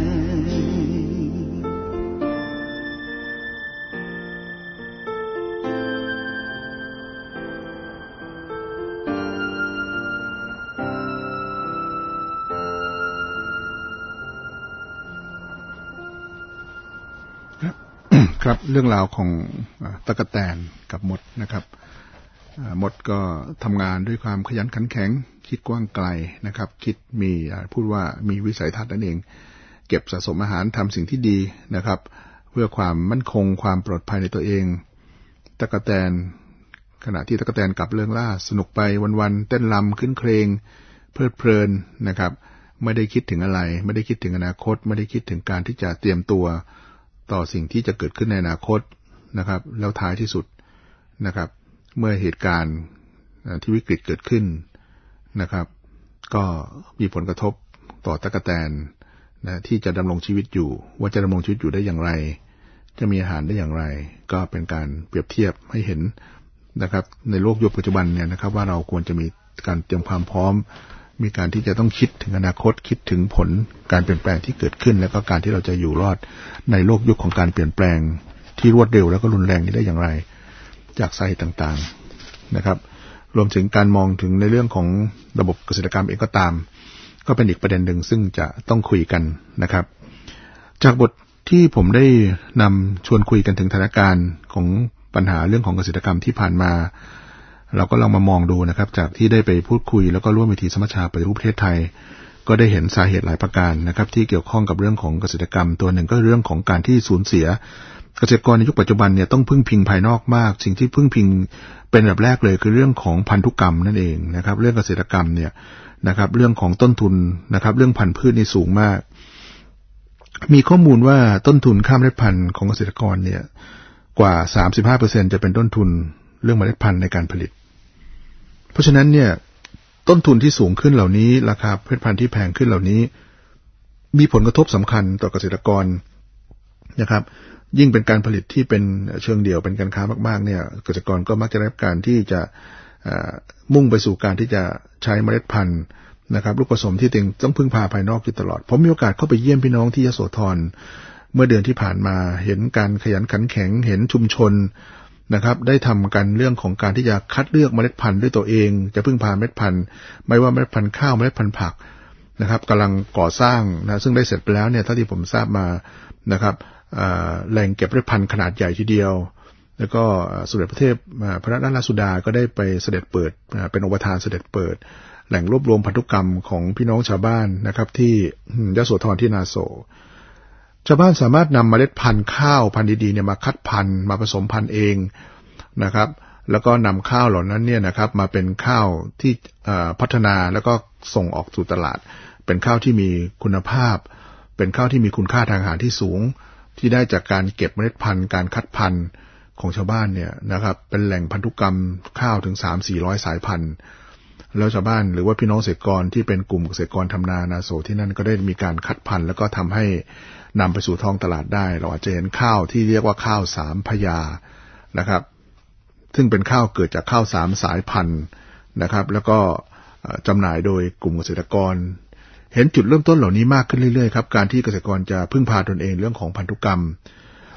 ครับเรื่องราวของตั๊กแตนกับมดนะครับมดก็ทำงานด้วยความขยันขันแข็งคิดกว้างไกลนะครับคิดมีพูดว่ามีวิสัยทัศน์นั่นเองเก็บสะสมอาหารทำสิ่งที่ดีนะครับเพื่อความมั่นคงความปลอดภัยในตัวเองตั๊กแตนขณะที่ตั๊กแตนกับเรื่องล่าสนุกไปวันๆเต้นรำขึ้นเครงเพลิดเพลินนะครับไม่ได้คิดถึงอะไรไม่ได้คิดถึงอนาคตไม่ได้คิดถึงการที่จะเตรียมตัวต่อสิ่งที่จะเกิดขึ้นในอนาคตนะครับแล้วท้ายที่สุดนะครับเมื่อเหตุการณ์ที่วิกฤตเกิดขึ้นนะครับก็มีผลกระทบต่อตั๊กแตนนะที่จะดำรงชีวิตอยู่ว่าจะดำรงชีวิตอยู่ได้อย่างไรจะมีอาหารได้อย่างไรก็เป็นการเปรียบเทียบให้เห็นนะครับในโลกยุคปัจจุบันเนี่ยนะครับว่าเราควรจะมีการเตรียมความพร้อมมีการที่จะต้องคิดถึงอนาคตคิดถึงผลการเปลี่ยนแปลงที่เกิดขึ้นแล้วก็การที่เราจะอยู่รอดในโลกยุคของการเปลี่ยนแปลงที่รวดเร็วแล้วก็รุนแรงนี้ได้อย่างไรจากสาเหตุต่างๆนะครับรวมถึงการมองถึงในเรื่องของระบบเกษตรกรรมเองก็ตามก็เป็นอีกประเด็นหนึ่งซึ่งจะต้องคุยกันนะครับจากบทที่ผมได้นำชวนคุยกันถึงสถานการณ์ของปัญหาเรื่องของเกษตรกรรมที่ผ่านมาเราก็ลองมามองดูนะครับจากที่ได้ไปพูดคุยแล้วก็ร่วมเวทีสมัชชาปฏิรูปประเทศไทยก็ได้เห็นสาเหตุหลายประการนะครับที่เกี่ยวข้องกับเรื่องของเกษตรกรรมตัวหนึ่งก็เรื่องของการที่สูญเสียเกษตรกรในยุคปัจจุบันเนี่ยต้องพึ่งพิงภายนอกมากสิ่งที่พึ่งพิงเป็นแบบแรกเลยคือเรื่องของพันธุกรรมนั่นเองนะครับเรื่องเกษตรกรรมเนี่ยนะครับเรื่องของต้นทุนนะครับเรื่องพันธุ์พืชนี่สูงมากมีข้อมูลว่าต้นทุนค่าเมล็ดพันธุ์ของเกษตรกรเนี่ยกว่า 35% จะเป็นต้นทุนเรื่องเมล็ดพันธุ์ในการผลิตเพราะฉะนั้นเนี่ยต้นทุนที่สูงขึ้นเหล่านี้ราคาเมล็ดพันธุ์ที่แพงขึ้นเหล่านี้มีผลกระทบสำคัญต่อเกษตรกรนะครับยิ่งเป็นการผลิตที่เป็นเชิงเดี่ยวเป็นการค้ามากๆเนี่ยเกษตรกรก็มักจะได้รับการที่จะมุ่งไปสู่การที่จะใช้เมล็ดพันธุ์นะครับลูกผสมที่ต้องพึ่งพาภายนอกอยู่ตลอดผมมีโอกาสเข้าไปเยี่ยมพี่น้องที่ยโสธรเมื่อเดือนที่ผ่านมาเห็นการขยันขันแข็งเห็นชุมชนนะครับได้ทำกันเรื่องของการที่จะคัดเลือกเมล็ดพันธุ์ด้วยตัวเองจะพึ่งพาเมล็ดพันธุ์ไม่ว่าเมล็ดพันธุ์ข้าวเมล็ดพันธุ์ผักนะครับกำลังก่อสร้างนะซึ่งได้เสร็จไปแล้วเนี่ยเท่าที่ผมทราบมานะครับแหล่งเก็บเมล็ดพันธุ์ขนาดใหญ่ทีเดียวแล้วก็สมเด็จพระเทพพระราชสุดาก็ได้ไปเสด็จเปิดเป็นองค์ประธานเสด็จเปิดแหล่งรวบรวมพันธุกรรมของพี่น้องชาวบ้านนะครับที่ยโสธรที่นาโสชาวบ้านสามารถนำเมล็ดพันธุ์ข้าวพันธุ์ดีๆเนี่ยมาคัดพันธุ์มาผสมพันธุ์เองนะครับแล้วก็นำข้าวเหล่านั้นเนี่ยนะครับมาเป็นข้าวที่พัฒนาแล้วก็ส่งออกสู่ตลาดเป็นข้าวที่มีคุณภาพเป็นข้าวที่มีคุณค่าทางอาหารที่สูงที่ได้จากการเก็บเมล็ดพันธุ์การคัดพันธุ์ของชาวบ้านเนี่ยนะครับเป็นแหล่งพันธุกรรมข้าวถึง 3-400 สายพันธุ์แล้วชาวบ้านหรือว่าพี่น้องเกษตรกรที่เป็นกลุ่มเกษตรกรทำนาโสที่นั่นก็ได้มีการคัดพันธุ์แล้วก็ทำให้นำไปสู่ท้องตลาดได้เราอาจจะเห็นข้าวที่เรียกว่าข้าว3พญานะครับซึ่งเป็นข้าวเกิดจากข้าว3สายพันธุ์นะครับแล้วก็จำหน่ายโดยกลุ่มเกษตรกรเห็นจุดเริ่มต้นเหล่านี้มากขึ้นเรื่อยๆครับการที่เกษตรกรจะพึ่งพาตนเองเรื่องของพันธุกรรม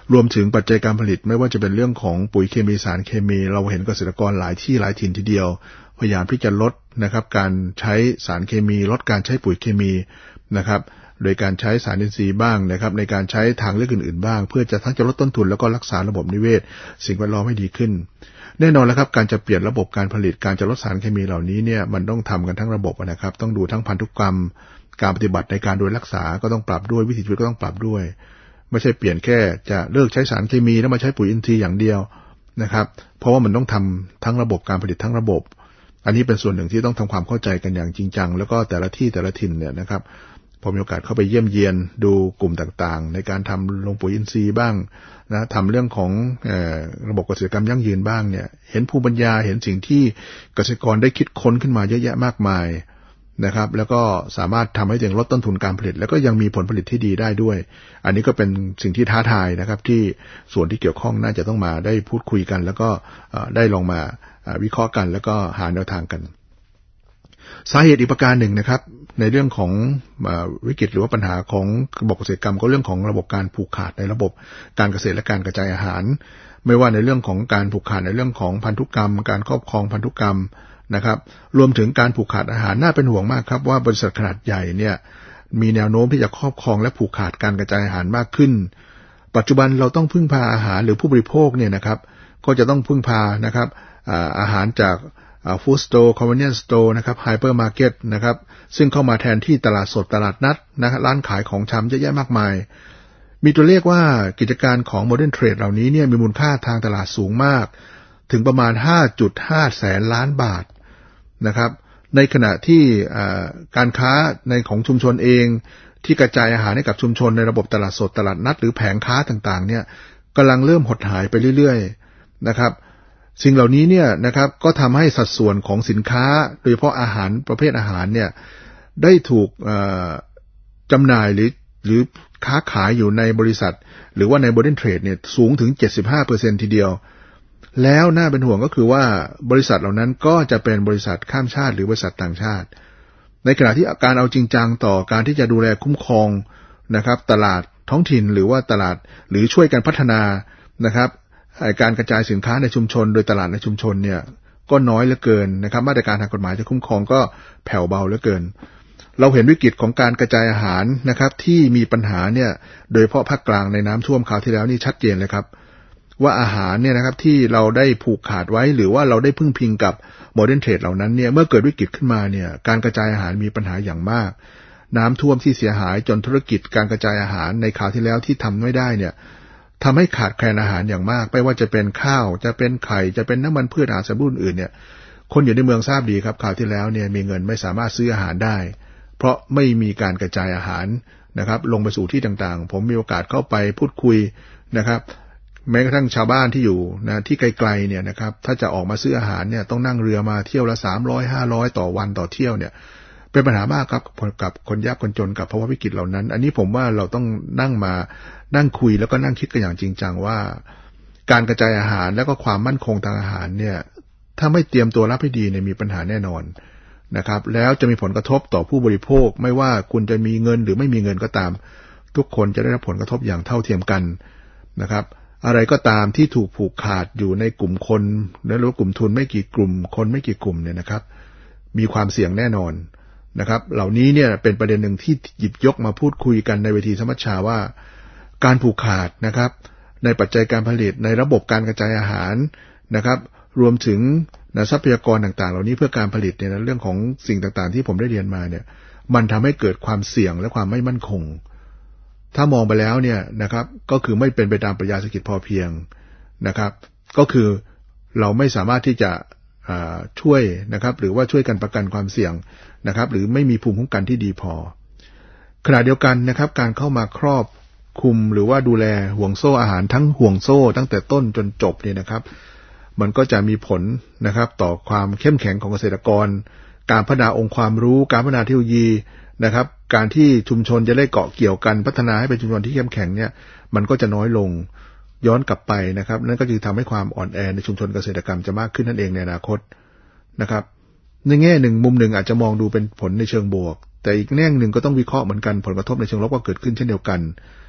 รวมถึงปัจจัยการผลิตไม่ว่าจะเป็นเรื่องของปุ๋ยเคมีสารเคมีเราเห็นเกษตรกรหลายที่หลายถิ่นทีเดียวพยายามที่จะลดนะครับการใช้สารเคมีลดการใช้ปุ๋ยเคมีนะครับโดยการใช้สารอินทรีย์บ้างนะครับในการใช้ทางเลือกอื่นๆบ้างเพื่อจะทั้งจะลดต้นทุนแล้วก็รักษาระบบนิเวศสิ่งแวดล้อมให้ดีขึ้นแน่นอนแล้วครับการจะเปลี่ยนระบบการผลิตการจะลดสารเคมีเหล่านี้เนี่ยมันต้องทำกันทั้งระบบนะครับต้องดูทั้งพันธุกรรมการปฏิบัติในการดูแลรักษาก็ต้องปรับด้วยวิถีชีวิตก็ต้องปรับด้วยไม่ใช่เปลี่ยนแค่จะเลิกใช้สารเคมีแล้วมาใช้ปุ๋ยอินทรีย์อย่างเดียวนะครับเพราะว่ามันต้องทำทั้งระบบการผลิตทั้งระบบอันนี้เป็นส่วนหนึ่งที่ต้องทำความเข้าใจกันอย่างจริงจังแล้วก็แต่ละที่แต่ละถิ่นเนี่ยนะครับพอมีโอกาสเข้าไปเยี่ยมเยียนดูกลุ่มต่างๆในการทำลงปุ๋ยอินทรีย์บ้างนะทำเรื่องของระบบเกษตรกรรมยั่งยืนบ้างเนี่ยเห็นภูมิปัญญาเห็นสิ่งที่เกษตรกรได้คิดค้นขึ้นมาเยอะแยะมากมายนะครับแล้วก็สามารถทำให้ตัวเองลดต้นทุนการผลิตแล้วก็ยังมีผลผลิตที่ดีได้ด้วยอันนี้ก็เป็นสิ่งที่ท้าทายนะครับที่ส่วนที่เกี่ยวข้องน่าจะต้องมาได้พูดคุยกันแล้วก็ได้ลองมาวิเคราะห์กันแล้วก็หาแนวทางกันสาเหตุอีกประการหนึ่งนะครับในเรื่องของวิกฤตหรือว่าปัญหาของระบบเกษตรกรรมก็เรื่องของระบบการผูกขาดในระบบการเกษตรและการกระจายอาหารไม่ว่าในเรื่องของการผูกขาดในเรื่องของพันธุกรรมการครอบครองพันธุกรรมนะครับรวมถึงการผูกขาดอาหารน่าเป็นห่วงมากครับว่าบริษัทขนาดใหญ่เนี่ยมีแนวโน้มที่จะครอบครองและผูกขาดการกระจายอาหารมากขึ้นปัจจุบันเราต้องพึ่งพาอาหารหรือผู้บริโภคเนี่ยนะครับก็จะต้องพึ่งพานะครับอาหารจากฟู้ดสโตร์คอนเวเนียนสโตร์นะครับไฮเปอร์มาร์เก็ตนะครับซึ่งเข้ามาแทนที่ตลาดสดตลาดนัดนะร้านขายของชำเยอะแยะมากมายมีตัวเลขว่ากิจการของโมเดิร์นเทรดเหล่านี้เนี่ยมีมูลค่าทางตลาดสูงมากถึงประมาณ 5.5 แสนล้านบาทนะครับในขณะที่การค้าในของชุมชนเองที่กระจายอาหารให้กับชุมชนในระบบตลาดสดตลาดนัดหรือแผงค้าต่างๆเนี่ยกำลังเริ่มหดหายไปเรื่อยๆนะครับสิ่งเหล่านี้เนี่ยนะครับก็ทำให้สัดส่วนของสินค้าโดยเฉพาะอาหารประเภทอาหารเนี่ยได้ถูกจำหน่ายหรือค้าขายอยู่ในบริษัทหรือว่าในโมเดิร์นเทรดเนี่ยสูงถึง 75% ทีเดียวแล้วน่าเป็นห่วงก็คือว่าบริษัทเหล่านั้นก็จะเป็นบริษัทข้ามชาติหรือบริษัทต่างชาติในขณะที่การเอาจริงจังต่อการที่จะดูแลคุ้มครองนะครับตลาดท้องถิ่นหรือว่าตลาดหรือช่วยกันพัฒนานะครับการกระจายสินค้าในชุมชนโดยตลาดในชุมชนเนี่ยก็น้อยเหลือเกินนะครับมาตรการทางกฎหมายจะคุ้มครองก็แผ่วเบาเหลือเกินเราเห็นวิกฤตของการกระจายอาหารนะครับที่มีปัญหาเนี่ยโดยเฉพาะภาคกลางในน้ำท่วมคราวที่แล้วนี่ชัดเจนเลยครับว่าอาหารเนี่ยนะครับที่เราได้ผูกขาดไว้หรือว่าเราได้พึ่งพิงกับโมเดิร์นเทรดเหล่านั้นเนี่ยเมื่อเกิดวิกฤตขึ้นมาเนี่ยการกระจายอาหารมีปัญหาอย่างมากน้ำท่วมที่เสียหายจนธุรกิจการกระจายอาหารในคราวที่แล้วที่ทำไม่ได้เนี่ยทำให้ขาดแคลนอาหารอย่างมากไม่ว่าจะเป็นข้าวจะเป็นไข่จะเป็นน้ำมันพืชอาหารสำรุ่นอื่นเนี่ยคนอยู่ในเมืองทราบดีครับคราวที่แล้วเนี่ยมีเงินไม่สามารถซื้ออาหารได้เพราะไม่มีการกระจายอาหารนะครับลงไปสู่ที่ต่างๆผมมีโอกาสเข้าไปพูดคุยนะครับแม้กระทั่งชาวบ้านที่อยู่นะที่ไกลๆเนี่ยนะครับถ้าจะออกมาซื้ออาหารเนี่ยต้องนั่งเรือมาเที่ยวละ300-500ต่อวันต่อเที่ยวเนี่ยเป็นปัญหามากครับกับคนยากคนจนกับภาวะวิกฤตเหล่านั้นอันนี้ผมว่าเราต้องนั่งคุยแล้วก็นั่งคิดกันอย่างจริงจังว่าการกระจายอาหารแล้วก็ความมั่นคงทางอาหารเนี่ยถ้าไม่เตรียมตัวรับให้ดีเนี่ยมีปัญหาแน่นอนนะครับแล้วจะมีผลกระทบต่อผู้บริโภคไม่ว่าคุณจะมีเงินหรือไม่มีเงินก็ตามทุกคนจะได้รับผลกระทบอย่างเท่าเทียมกันนะครับอะไรก็ตามที่ถูกผูกขาดอยู่ในกลุ่มคนหรือกลุ่มทุนไม่กี่กลุ่มคนไม่กี่กลุ่มเนี่ยนะครับมีความเสี่ยงแน่นอนนะครับเหล่านี้เนี่ยเป็นประเด็นหนึ่งที่หยิบยกมาพูดคุยกันในเวทีสมัชชาว่าการผูกขาดนะครับในปัจจัยการผลิตในระบบการกระจายอาหารนะครับรวมถึงทรัพยากรต่างๆเหล่านี้เพื่อการผลิตเนี่ยเรื่องของสิ่งต่างๆที่ผมได้เรียนมาเนี่ยมันทำให้เกิดความเสี่ยงและความไม่มั่นคงถ้ามองไปแล้วเนี่ยนะครับก็คือไม่เป็นไปตามปรัชญาเศรษฐกิจพอเพียงนะครับก็คือเราไม่สามารถที่จะช่วยนะครับหรือว่าช่วยกันประกันความเสี่ยงนะครับหรือไม่มีภูมิคุ้มกันที่ดีพอขณะเดียวกันนะครับการเข้ามาครอบคลุมหรือว่าดูแลห่วงโซ่อาหารทั้งห่วงโซ่ตั้งแต่ต้นจนจบเนี่ยนะครับมันก็จะมีผลนะครับต่อความเข้มแข็งของเกษตรกรการพัฒนาองค์ความรู้การพัฒนาเทคโนโลยีนะครับการที่ชุมชนจะได้เกาะเกี่ยวกันพัฒนาให้เป็นชุมชนที่เข้มแข็งเนี่ยมันก็จะน้อยลงย้อนกลับไปนะครับนั่นก็จะทำให้ความอ่อนแอในชุมชนเกษตรกรรมจะมากขึ้นนั่นเองในอนาคตนะครับในแง่หนึ่งมุมหนึ่งอาจจะมองดูเป็นผลในเชิงบวกแต่อีกแง่หนึ่งก็ต้องวิเคราะห์เหมือนกันผลกระทบในเชิงลบก็เกิดขึ้นเช่นเดียวกัน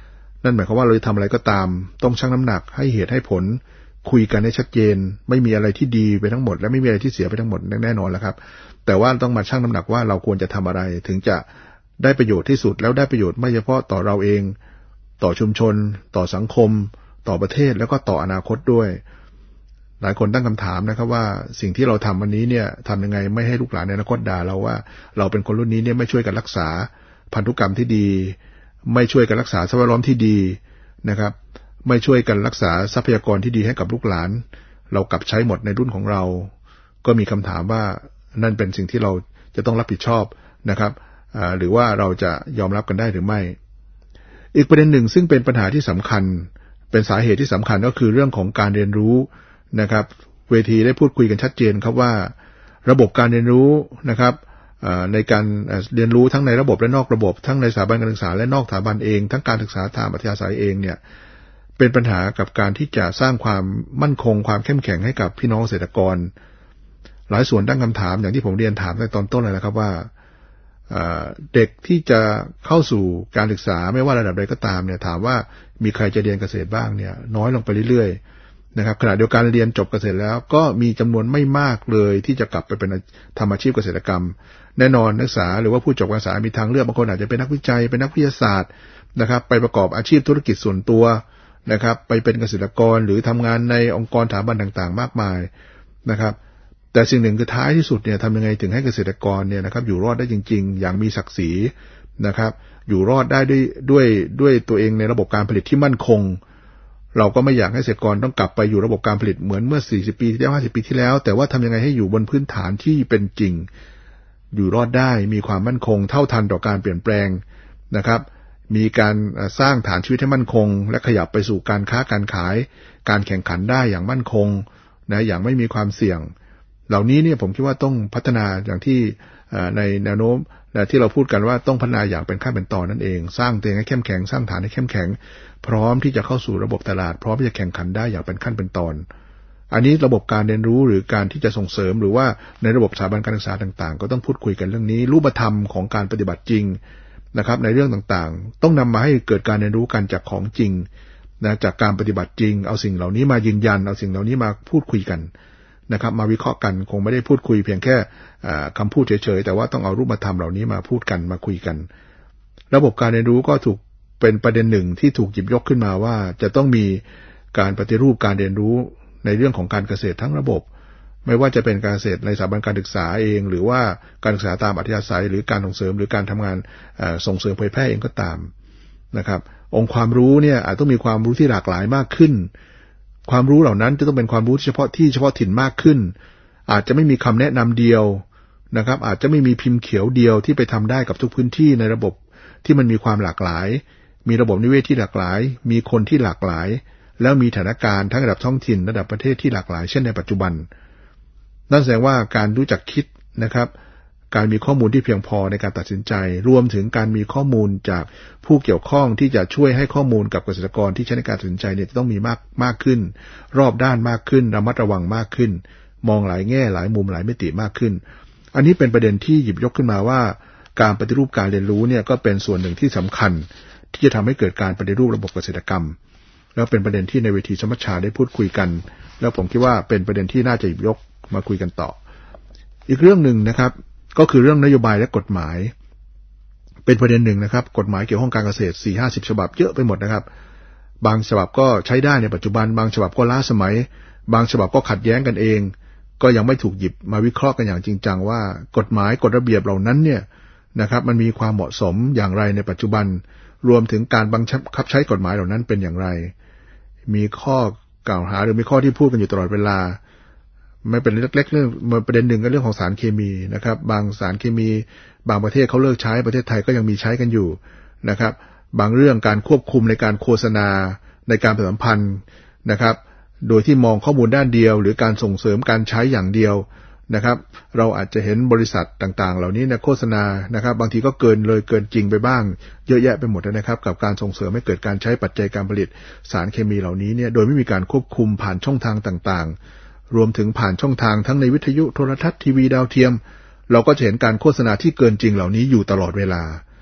นั่นหมายความว่าเราจะทำอะไรก็ตามต้องชั่งน้ำหนักให้เหตุให้ผลคุยกันให้ชัดเจนไม่มีอะไรที่ดีไปทั้งหมดและไม่มีอะไรที่เสียไปทั้งหมดแน่นอนแล้วครับแต่ว่าต้องมาชั่งน้ำหนักว่าเราควรจะทำอะไรถึงจะได้ประโยชน์ที่สุดแล้วได้ประโยชน์ไม่เฉพาะต่อเราเองต่อชุมชนต่อสังคมต่อประเทศแล้วก็ต่ออนาคตด้วยหลายคนตั้งคำถามนะครับว่าสิ่งที่เราทำวันนี้เนี่ยทำยังไงไม่ให้ลูกหลานในอนาคตด่าเราว่าเราเป็นคนรุ่นนี้เนี่ยไม่ช่วยกันรักษาพันธุกรรมที่ดีไม่ช่วยกันรักษาสภาพแวดล้อมที่ดีนะครับไม่ช่วยกันรักษาทรัพยากรที่ดีให้กับลูกหลานเรากลับใช้หมดในรุ่นของเราก็มีคำถามว่านั่นเป็นสิ่งที่เราจะต้องรับผิดชอบนะครับหรือว่าเราจะยอมรับกันได้หรือไม่อีกประเด็นหนึ่งซึ่งเป็นปัญหาที่สำคัญเป็นสาเหตุที่สำคัญก็คือเรื่องของการเรียนรู้นะครับเวทีได้พูดคุยกันชัดเจนครับว่าระบบการเรียนรู้นะครับในการเรียนรู้ทั้งในระบบและนอกระบบทั้งในสถาบันการศึกษาและนอกสถาบันเองทั้งการศึกษาตามอัธยาศัยเองเนี่ยเป็นปัญหากับการที่จะสร้างความมั่นคงความเข้มแข็งให้กับพี่น้องเกษตรกรหลายส่วนตั้งคำถามอย่างที่ผมเรียนถามในตอนต้นเลยนะครับว่าเด็กที่จะเข้าสู่การศึกษาไม่ว่าระดับใดก็ตามเนี่ยถามว่ามีใครจะเรียนเกษตรบ้างเนี่ยน้อยลงไปเรื่อยๆนะครับขณะเดียวกันเรียนจบเกษตรแล้วก็มีจำนวนไม่มากเลยที่จะกลับไปเป็นทำอาชีพเกษตรกรรมแน่นอนนักศึกษาหรือว่าผู้จบการศึกษามีทางเลือกบางคนอาจจะเป็นนักวิจัยเป็นนักวิทยาศาสตร์นะครับไปประกอบอาชีพธุรกิจส่วนตัวนะครับไปเป็นเกษตรกรหรือทำงานในองค์กรสถาบันต่างๆมากมายนะครับแต่สิ่งหนึ่งคือท้ายที่สุดเนี่ยทำยังไงถึงให้เกษตรกรเนี่ยนะครับอยู่รอดได้จริงๆอย่างมีศักดิ์ศรีนะครับอยู่รอดได้ด้วยตัวเองในระบบการผลิตที่มั่นคงเราก็ไม่อยากให้เกษตรกรต้องกลับไปอยู่ระบบการผลิตเหมือนเมื่อ40ปีที่แล้ว50ปีที่แล้วแต่ว่าทำยังไงให้อยู่บนพื้นฐานที่เป็นจริงอยู่รอดได้มีความมั่นคงเท่าทันต่อการเปลี่ยนแปลงนะครับมีการสร้างฐานชีวิตให้มั่นคงและขยับไปสู่การค้าการขายการแข่งขันได้อย่างมั่นคงนะอย่างไม่มีความเสี่ยงเหล่านี้เนี่ยผมคิดว่าต้องพัฒนาอย่างที่ในแนวโน้มที่เราพูดกันว่าต้องพัฒนาอย่างเป็นขั้นเป็นตอนนั่นเองสร้างตัวเองให้เข้มแข็งสร้างฐานให้เข้มแข็งพร้อมที่จะเข้าสู่ระบบตลาดพร้อมที่จะแข่งขันได้อย่างเป็นขั้นเป็นตอนอันนี้ระบบการเรียนรู้หรือการที่จะส่งเสริมหรือว่าในระบบสถาบันการศึกษาต่างๆก็ต้องพูดคุยกันเรื่องนี้รูปธรรมของการปฏิบัติจริงนะครับในเรื่องต่างๆต้องนำมาให้เกิดการเรียนรู้กันจากของจริงนะจากการปฏิบัติจริงเอาสิ่งเหล่านี้มายืนยันเอาสิ่งเหล่านี้มาพูดคุยกันนะครับมาวิเคราะห์กันคงไม่ได้พูดคุยเพียงแค่คำพูดเฉยๆแต่ว่าต้องเอารูปธรรมเหล่านี้มาพูดกันมาคุยกันระบบการเรียนรู้ก็ถูกเป็นประเด็นหนึ่งที่ถูกหยิบยกขึ้นมาว่าจะต้องมีการปฏิรูปการเรียนรู้ในเรื่องของการเกษตรทั้งระบบไม่ว่าจะเป็นการเกษตรในสถาบันการศึกษาเองหรือว่าการศึกษาตามอัธยาศัยหรือการส่งเสริมหรือการทำงานส่งเสริมเผยแพร่เองก็ตามนะครับองค์ความรู้เนี่ยอาจต้องมีความรู้ที่หลากหลายมากขึ้นความรู้เหล่านั้นจะต้องเป็นความรู้เฉพาะถิ่นมากขึ้นอาจจะไม่มีคำแนะนำเดียวนะครับอาจจะไม่มีพิมพ์เขียวเดียวที่ไปทำได้กับทุกพื้นที่ในระบบที่มันมีความหลากหลายมีระบบนิเวศที่หลากหลายมีคนที่หลากหลายแล้วมีสถานการณ์ทั้งระดับท้องถิ่นระดับประเทศที่หลากหลายเช่นในปัจจุบันนั่นแสดงว่าการรู้จักคิดนะครับการมีข้อมูลที่เพียงพอในการตัดสินใจรวมถึงการมีข้อมูลจากผู้เกี่ยวข้องที่จะช่วยให้ข้อมูลกับเกษตรกรที่ใช้ในการตัดสินใจเนี่ยจะต้องมีมากขึ้นรอบด้านมากขึ้นระมัดระวังมากขึ้นมองหลายแง่หลายมุมหลายมิติมากขึ้นอันนี้เป็นประเด็นที่หยิบยกขึ้นมาว่าการปฏิรูปการเรียนรู้เนี่ยก็เป็นส่วนหนึ่งที่สำคัญที่จะทำให้เกิดการปฏิรูประบบเกษตรกรรมแล้วเป็นประเด็นที่ในเวทีสมัชชาได้พูดคุยกันแล้วผมคิดว่าเป็นประเด็นที่น่าจะหยิบยกมาคุยกันต่ออีกเรื่องหนึ่งนะครับก็คือเรื่องนโยบายและกฎหมายเป็นประเด็นหนึ่งนะครับกฎหมายเกี่ยวข้องการเกษตร 4-50 ฉบับเยอะไปหมดนะครับบางฉบับก็ใช้ได้ในปัจจุบันบางฉบับก็ล้าสมัยบางฉบับก็ขัดแย้งกันเองก็ยังไม่ถูกหยิบมาวิเคราะห์กันอย่างจริงจังว่ากฎหมายกฎระเบียบเหล่านั้นเนี่ยนะครับมันมีความเหมาะสมอย่างไรในปัจจุบันรวมถึงการบังคับใช้กฎหมายเหล่านั้นเป็นอย่างไรมีข้อกล่าวหาหรือมีข้อที่พูดกันอยู่ตลอดเวลาไม่เป็นเล็กๆเรื่องประเด็นหนึ่งก็เรื่องของสารเคมีนะครับบางสารเคมีบางประเทศเขาเลิกใช้ประเทศไทยก็ยังมีใช้กันอยู่นะครับบางเรื่องการควบคุมในการโฆษณาในการประชาสัมพันธ์นะครับโดยที่มองข้อมูลด้านเดียวหรือการส่งเสริมการใช้อย่างเดียวนะครับเราอาจจะเห็นบริษัทต่างๆเหล่านี้นะโฆษณานะครับบางทีก็เกินจริงไปบ้างเยอะแยะไปหมดนะครับกับการส่งเสริมให้เกิดการใช้ปัจจัยการผลิตสารเคมีเหล่านี้เนี่ยโดยไม่มีการควบคุมผ่านช่องทางต่างๆรวมถึงผ่านช่องทางทั้งในวิทยุโทรทัศน์ทีวีดาวเทียมเราก็จะเห็นการโฆษณาที่เกินจริงเหล่านี้อยู่ตลอดเวลา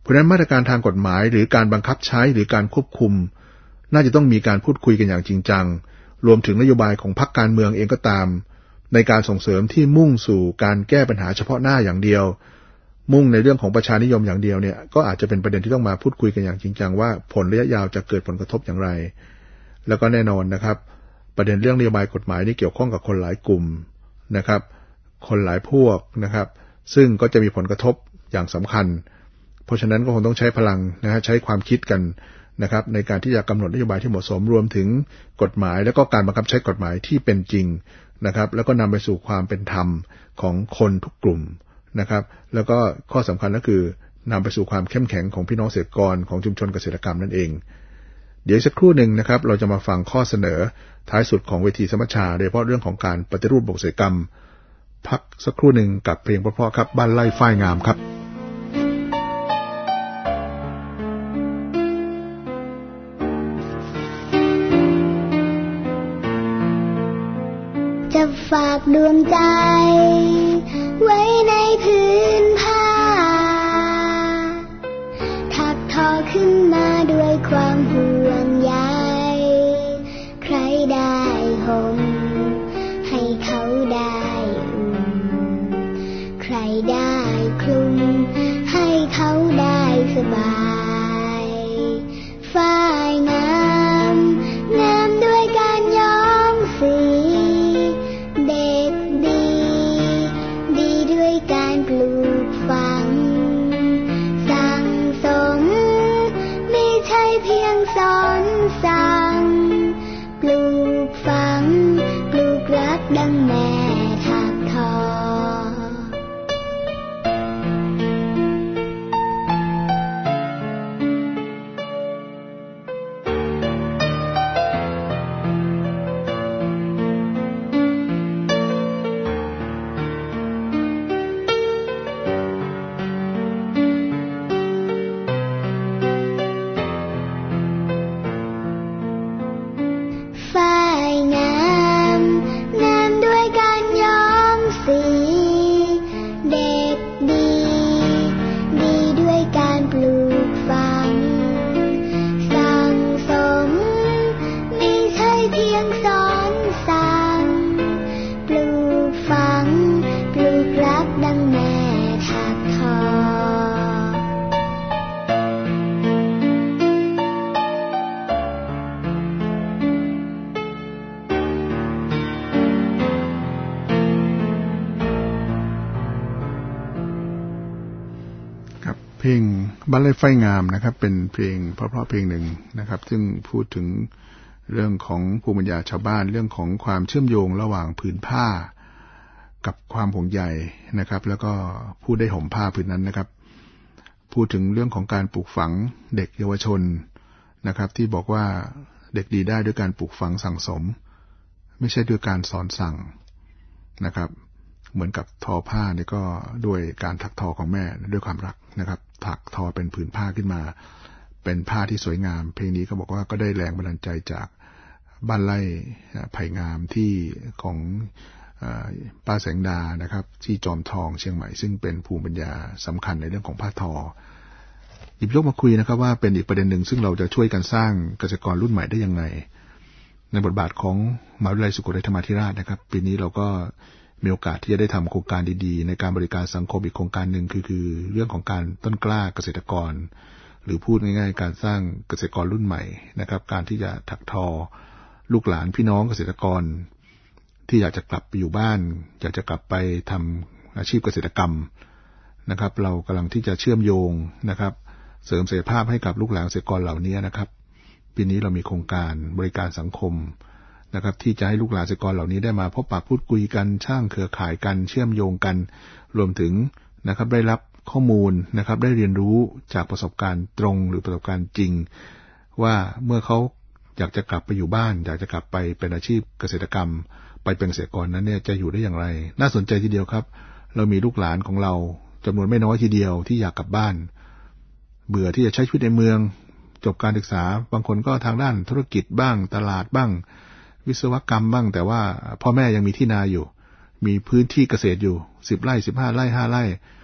เพราะฉะนั้นมาตรการทางกฎหมายหรือการบังคับใช้หรือการควบคุมน่าจะต้องมีการพูดคุยกันอย่างจริงจังรวมถึงนโยบายของพรรคการเมืองเองก็ตามในการส่งเสริมที่มุ่งสู่การแก้ปัญหาเฉพาะหน้าอย่างเดียวมุ่งในเรื่องของประชานิยมอย่างเดียวเนี่ยก็อาจจะเป็นประเด็นที่ต้องมาพูดคุยกันอย่างจริงจังว่าผลระยะยาวจะเกิดผลกระทบอย่างไรแล้วก็แน่นอนนะครับประเด็นเรื่องนโยบายกฎหมายนี่เกี่ยวข้องกับคนหลายกลุ่มนะครับคนหลายพวกนะครับซึ่งก็จะมีผลกระทบอย่างสำคัญเพราะฉะนั้นก็คงต้องใช้พลังนะฮะใช้ความคิดกันนะครับในการที่จะกำหนดนโยบายที่เหมาะสมรวมถึงกฎหมายแล้วก็การบังคับใช้กฎหมายที่เป็นจริงนะครับแล้วก็นำไปสู่ความเป็นธรรมของคนทุกกลุ่มนะครับแล้วก็ข้อสำคัญก็คือนำไปสู่ความเข้มแข็งของพี่น้องเกษตรกรของชุมชนเกษตรกรรมนั่นเองเดี๋ยวสักครู่หนึ่งนะครับเราจะมาฟังข้อเสนอท้ายสุดของเวทีสมัชชาโดยเฉพาะเรื่องของการปฏิรูประบบเกษตรกรรมพักสักครู่หนึ่งกับเพลงเพราะๆครับบ้านไร่ฝ้ายงามครับจะฝากดวงใจไว้ในพื้นผ้าถักทอขึ้นมาด้วยความห่วงใยใครได้ห่มให้เขาได้อุ่นใครได้คลุมให้เขาได้สบายฝ้ายงามงามด้วยการย้อมสีเด็กดีดีด้วยการปลูกฝังสั่งสมไม่ใช่เพียงสอนสั่งปลูกฝังปลูกรักดังแม่ถักทอฝ้ายงามงามด้วยการย้อมสีเด็กดีดีด้วยการปลูกฝังสั่งสมไม่ใช่เพียงสอนสั่งปลูกฝังปลูกรักดังแม่ถักทอเพลงบ้านไร่ฝ้ายงามนะครับเป็นเพลงเพราะๆเพลงหนึ่งนะครับซึ่งพูดถึงเรื่องของภูมิปัญญาชาวบ้านเรื่องของความเชื่อมโยงระหว่างผืนผ้ากับความห่วงใยนะครับแล้วก็ผู้ได้ห่มผ้าผืนนั้นนะครับพูดถึงเรื่องของการปลูกฝังเด็กเยาวชนนะครับที่บอกว่าเด็กดีได้ด้วยการปลูกฝังสั่งสมไม่ใช่ด้วยการสอนสั่งนะครับเหมือนกับทอผ้านี่ก็ด้วยการถักทอของแม่ด้วยความรักนะครับถักทอเป็นผืนผ้าขึ้นมาเป็นผ้าที่สวยงามเพลงนี้ก็บอกว่าก็ได้แรงบันดาลใจจากบ้านไร่ไผ่งามที่ของป้าแสงดานะครับที่จอมทองเชียงใหม่ซึ่งเป็นภูมิปัญญาสำคัญในเรื่องของผ้าทอหยิบยกมาคุยนะครับว่าเป็นอีกประเด็นหนึ่งซึ่งเราจะช่วยกันสร้างเกษตรกรรุ่นใหม่ได้ยังไงในบทบาทของมหาวิทยาลัยสุโขทัยธรรมาธิราชนะครับปีนี้เราก็มีโอกาสที่จะได้ทำโครงการดีๆในการบริการสังคมอีกโครงการหนึ่งคือเรื่องของการต้นกล้าเกษตรกรหรือพูดง่ายๆการสร้างเกษตรกรรุ่นใหม่นะครับการที่จะถักทอลูกหลานพี่น้องเกษตรกรที่อยากจะกลับไปอยู่บ้านอยากจะกลับไปทำอาชีพเกษตรกรรมนะครับเรากำลังที่จะเชื่อมโยงนะครับเสริมศักยภาพให้กับลูกหลานเกษตรกรเหล่านี้นะครับปีนี้เรามีโครงการบริการสังคมนะครับที่จะให้ลูกหลานเกษตรกรเหล่านี้ได้มาพบปะพูดคุยกันสร้างเครือข่ายกันเชื่อมโยงกันรวมถึงนะครับได้รับข้อมูลนะครับได้เรียนรู้จากประสบการณ์ตรงหรือประสบการณ์จริงว่าเมื่อเขาอยากจะกลับไปอยู่บ้านอยากจะกลับไปเป็นอาชีพเกษตรกรรมไปเป็นเกษตรกรนั้นเนี่ยจะอยู่ได้อย่างไรน่าสนใจทีเดียวครับเรามีลูกหลานของเราจำนวนไม่น้อยทีเดียวที่อยากกลับบ้านเบื่อที่จะใช้ชีวิตในเมืองจบการศึกษาบางคนก็ทางด้านธุรกิจบ้างตลาดบ้างวิศวกรรมบ้างแต่ว่าพ่อแม่ยังมีที่นาอยู่มีพื้นที่เกษตรอยู่10 ไร่ 15 ไร่ 5 ไร่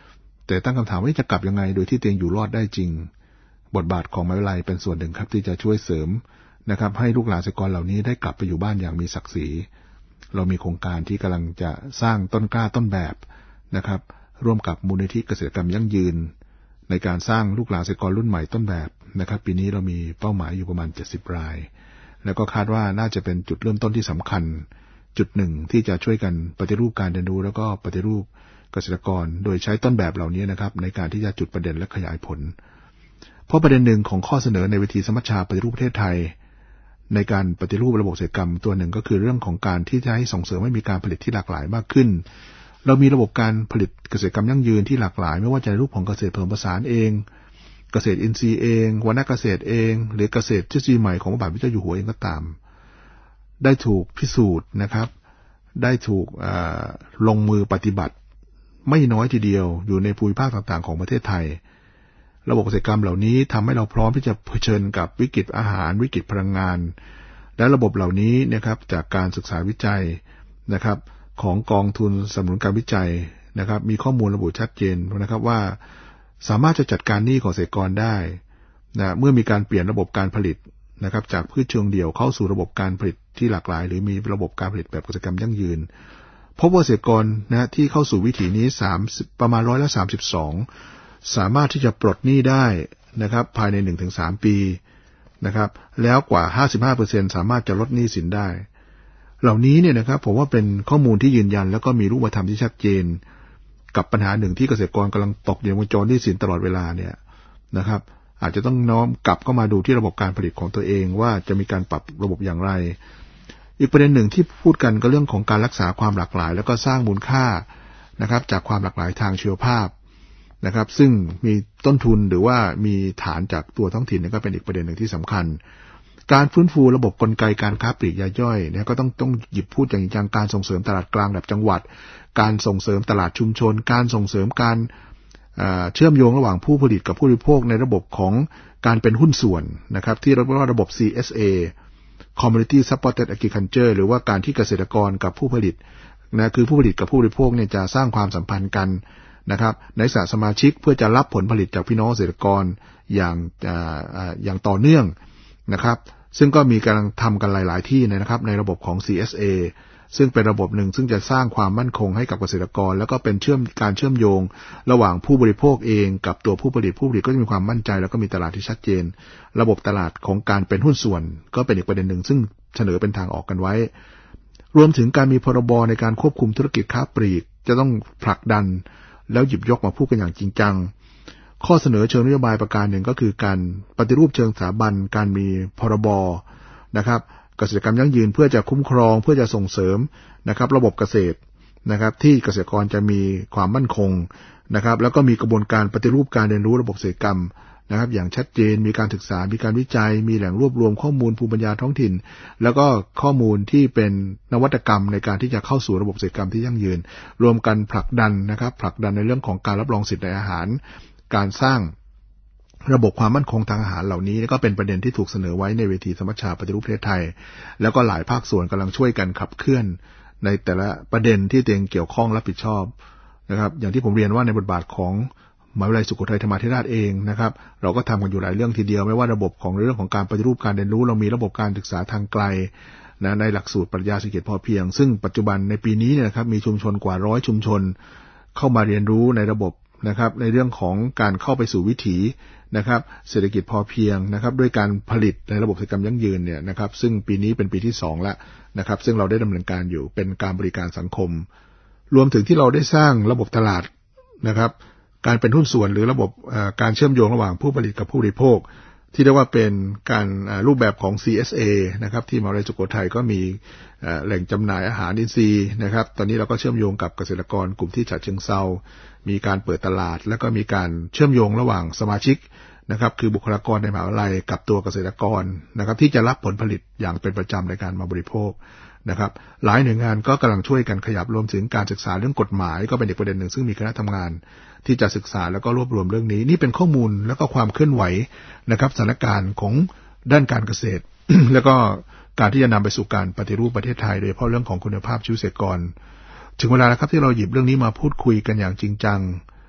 แต่ตั้งคำถามว่าจะกลับยังไงโดยที่ตัวเองอยู่รอดได้จริงบทบาทของมหาวิทยาลัยเป็นส่วนหนึ่งครับที่จะช่วยเสริมนะครับให้ลูกหลานเกษตรกรเหล่านี้ได้กลับไปอยู่บ้านอย่างมีศักดิ์ศรีเรามีโครงการที่กำลังจะสร้างต้นกล้าต้นแบบนะครับร่วมกับมูลนิธิเกษตรกรรมยั่งยืนในการสร้างลูกหลานเกษตรกรรุ่นใหม่ต้นแบบนะครับปีนี้เรามีเป้าหมายอยู่ประมาณ70รายแล้วก็คาดว่าน่าจะเป็นจุดเริ่มต้นที่สำคัญจุดหนึ่งที่จะช่วยกันปฏิรูปการเรียนรู้แล้วก็ปฏิรูปเกษตรกรโดยใช้ต้นแบบเหล่านี้นะครับในการที่จะจุดประเด็นและขยายผลเพราะประเด็นหนึ่งของข้อเสนอในเวทีสมัชชาปฏิรูปประเทศไทยในการปฏิรูประบบเกษตรกรรมตัวหนึ่งก็คือเรื่องของการที่จะให้ส่งเสริมให้มีการผลิตที่หลากหลายมากขึ้นเรามีระบบการผลิตเกษตรกรรมยั่งยืนที่หลากหลายไม่ว่าจะในรูปของเกษตรผสมผสานเองเกษตรอินทรีย์เองวรรณเกษตรเองหรือเกษตรทฤษฎีใหม่ของพระบาทสมเด็จพระเจ้าอยู่หัวเองก็ตามได้ถูกพิสูจน์นะครับได้ถูกลงมือปฏิบัติไม่น้อยทีเดียวอยู่ในภูมิภาคต่างๆของประเทศไทยระบบเกษตรกรรมเหล่านี้ทำให้เราพร้อมที่จะเผชิญกับวิกฤตอาหารวิกฤตพลังงานและระบบเหล่านี้นะครับจากการศึกษาวิจัยนะครับของกองทุนสนับสนุนการวิจัยนะครับมีข้อมูลระบุชัดเจนนะครับว่าสามารถจะจัดการหนี้ของเกษตรกรได้นะเมื่อมีการเปลี่ยนระบบการผลิตนะครับจากพืชเชิงเดี่ยวเข้าสู่ระบบการผลิตที่หลากหลายหรือมีระบบการผลิตแบบเกษตรกรรมยั่งยืนพบว่าเกษตรกรนะที่เข้าสู่วิถีนี้ประมาณ32%สามารถที่จะปลดหนี้ได้นะครับภายใน 1-3 ปีนะครับแล้วกว่า 55% สามารถจะลดหนี้สินได้เหล่านี้เนี่ยนะครับผมว่าเป็นข้อมูลที่ยืนยันแล้วก็มีรูปธรรมที่ชัดเจนกับปัญหาหนึ่งที่เกษตรกรกำลังตกอยู่ในวงจรหนี้สินตลอดเวลาเนี่ยนะครับอาจจะต้องน้อมกลับเข้ามาดูที่ระบบการผลิตของตัวเองว่าจะมีการปรับระบบอย่างไรอีกประเด็นหนึ่งที่พูดกันก็เรื่องของการรักษาความหลากหลายแล้วก็สร้างมูลค่านะครับจากความหลากหลายทางชีวภาพนะครับซึ่งมีต้นทุนหรือว่ามีฐานจากตัวท้องถิ่นก็เป็นอีกประเด็นหนึ่งที่สำคัญการฟื้นฟูระบบกลไกการค้าปลีกรายย่อยเนี่ยก็ต้องหยิบพูดอย่างจริงจังการส่งเสริมตลาดกลางแบบจังหวัดการส่งเสริมตลาดชุมชนการส่งเสริมการเชื่อมโยงระหว่างผู้ผลิตกับผู้บริโภคในระบบของการเป็นหุ้นส่วนนะครับที่เรียกว่าระบบ CSA Community Supported Agriculture หรือว่าการที่เกษตรกรกับผู้ผลิตนะคือผู้ผลิตกับผู้บริโภคเนี่ยจะสร้างความสัมพันธ์กันนะครับในสมาชิกเพื่อจะรับผลผลิตจากพี่น้องเกษตรกรอย่างต่อเนื่องนะครับซึ่งก็มีการทำกันหลายๆที่นะครับในระบบของ CSA ซึ่งเป็นระบบหนึ่งซึ่งจะสร้างความมั่นคงให้กับเกษตรกรแล้วก็เป็นการเชื่อมโยงระหว่างผู้บริโภคเองกับตัวผู้ผลิตก็จะมีความมั่นใจแล้วก็มีตลาดที่ชัดเจนระบบตลาดของการเป็นหุ้นส่วนก็เป็นอีกประเด็นหนึ่งซึ่งเสนอเป็นทางออกกันไว้รวมถึงการมีพรบในการควบคุมธุรกิจค้าปลีกจะต้องผลักดันแล้วหยิบยกมาพูดกันอย่างจริงจังข้อเสนอเชิงนโยบายประการหนึ่งก็คือการปฏิรูปเชิงสถาบันการมีพรบนะครับเกษตรกรรมยั่งยืนเพื่อจะคุ้มครองเพื่อจะส่งเสริมนะครับระบบเกษตรนะครับที่เกษตรกรจะมีความมั่นคงนะครับแล้วก็มีกระบวนการปฏิรูปการเรียนรู้ระบบเกษตรกรรมนะครับอย่างชัดเจนมีการศึกษามีการวิจัยมีแหล่งรวบรวมข้อมูลภูมิปัญญาท้องถิ่นแล้วก็ข้อมูลที่เป็นนวัตกรรมในการที่จะเข้าสู่ระบบเกษตรกรรมที่ยั่งยืนรวมกันผลักดันนะครับผลักดันในเรื่องของการรับรองสิทธิในอาหารการสร้างระบบความมั่นคงทางอาหารเหล่านี้ก็เป็นประเด็นที่ถูกเสนอไว้ในเวทีสมัชชาปฏิรูปประเทศไทยแล้วก็หลายภาคส่วนกำลังช่วยกันขับเคลื่อนในแต่ละประเด็นที่ตัวเองเกี่ยวข้องรับผิดชอบนะครับอย่างที่ผมเรียนว่าในบทบาทของมหาวิทยาลัยสุโขทัยธรรมาธิราชเองนะครับเราก็ทำกันอยู่หลายเรื่องทีเดียวไม่ว่าระบบของเรื่องของการปฏิรูปการเรียนรู้เรามีระบบการศึกษาทางไกลนะในหลักสูตรปรัชญาเศรษฐกิจพอเพียงซึ่งปัจจุบันในปีนี้เนี่ยนะครับมีชุมชนกว่า100ชุมชนเข้ามาเรียนรู้ในระบบนะครับในเรื่องของการเข้าไปสู่วิถีนะครับเศรษฐกิจพอเพียงนะครับด้วยการผลิตในระบบเศรษฐกิจยั่งยืนเนี่ยนะครับซึ่งปีนี้เป็นปีที่2แล้วนะครับซึ่งเราได้ดำเนินการอยู่เป็นการบริการสังคมรวมถึงที่เราได้สร้างระบบตลาดนะครับการเป็นหุ้นส่วนหรือระบบการเชื่อมโยงระหว่างผู้ผลิตกับผู้บริโภคที่เรียกว่าเป็นการรูปแบบของ CSA นะครับที่มหาวิทยาลัยสุโขทัยก็มีแหล่งจำหน่ายอาหารอินทรีย์นะครับตอนนี้เราก็เชื่อมโยงกับเกษตรกรกลุ่มที่ฉะเชิงเทรามีการเปิดตลาดแล้วก็มีการเชื่อมโยงระหว่างสมาชิกนะครับคือบุคลากรในมหาวิทยาลัยกับตัวเกษตรกรนะครับที่จะรับผลผลิตอย่างเป็นประจำในการมาบริโภคนะครับหลายหน่วยงานก็กำลังช่วยกันขยับรวมถึงการศึกษาเรื่องกฎหมายก็เป็นอีกประเด็นหนึ่งซึ่งมีคณะทำงานที่จะศึกษาแล้วก็รวบรวมเรื่องนี้นี่เป็นข้อมูลแล้วก็ความเคลื่อนไหวนะครับสถานการณ์ของด้านการเกษตร แล้วก็การที่จะนำไปสู่การปฏิรูปประเทศไทยโดยเฉพาะเรื่องของคุณภาพชีวิตเกษตรกรถึงเวลาแล้วครับที่เราหยิบเรื่องนี้มาพูดคุยกันอย่างจริงจัง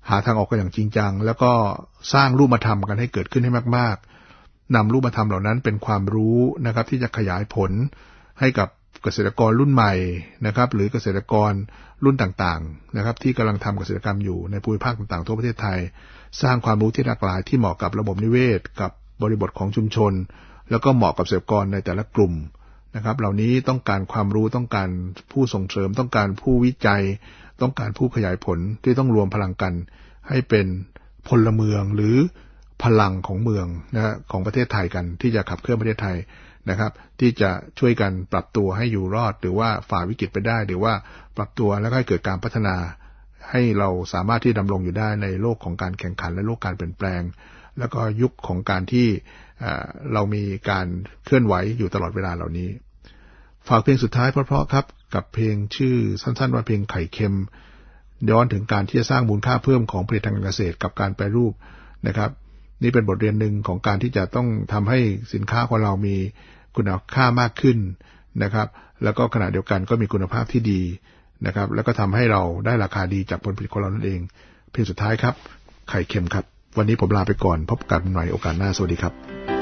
หาทางออกกันอย่างจริงจังแล้วก็สร้างรูปธรรมกันให้เกิดขึ้นให้มากๆนำรูปธรรมเหล่านั้นเป็นความรู้นะครับที่จะขยายผลให้กับเกษตรกรรุ่นใหม่นะครับหรือเกษตรกรรุ่นต่างๆนะครับที่กำลังทำเกษตรกรรมอยู่ในภูมิภาคต่างๆทั่วประเทศไทยสร้างความรู้ที่หลากหลายที่เหมาะกับระบบนิเวศกับบริบทของชุมชนแล้วก็เหมาะกับเกษตรกรในแต่ละกลุ่มนะครับเหล่านี้ต้องการความรู้ต้องการผู้ส่งเสริมต้องการผู้วิจัยต้องการผู้ขยายผลที่ต้องรวมพลังกันให้เป็นพลเมืองหรือพลังของเมืองนะของประเทศไทยกันที่จะขับเคลื่อนประเทศไทยนะครับที่จะช่วยกันปรับตัวให้อยู่รอดหรือว่าฝ่าวิกฤตไปได้หรือว่าปรับตัวแล้วก็ให้เกิดการพัฒนาให้เราสามารถที่ดำรงอยู่ได้ในโลกของการแข่งขันและโลกการเปลี่ยนแปลงแล้วก็ยุคของการที่เรามีการเคลื่อนไหวอยู่ตลอดเวลาเหล่านี้ฝากเพลงสุดท้ายเพราะๆครับกับเพลงชื่อสั้นๆว่าเพลงไข่เค็มย้อนถึงการที่จะสร้างมูลค่าเพิ่มของผลิตภัณฑ์การเกษตรกับการแปรรูปนะครับนี่เป็นบทเรียนหนึ่งของการที่จะต้องทำให้สินค้าของเรามีคุณค่ามากขึ้นนะครับแล้วก็ขณะเดียวกันก็มีคุณภาพที่ดีนะครับแล้วก็ทำให้เราได้ราคาดีจากผลผลิตของเรานั่นเองเพลงสุดท้ายครับไข่เค็มครับวันนี้ผมลาไปก่อนพบกันใหม่โอกาสหน้าสวัสดีครับ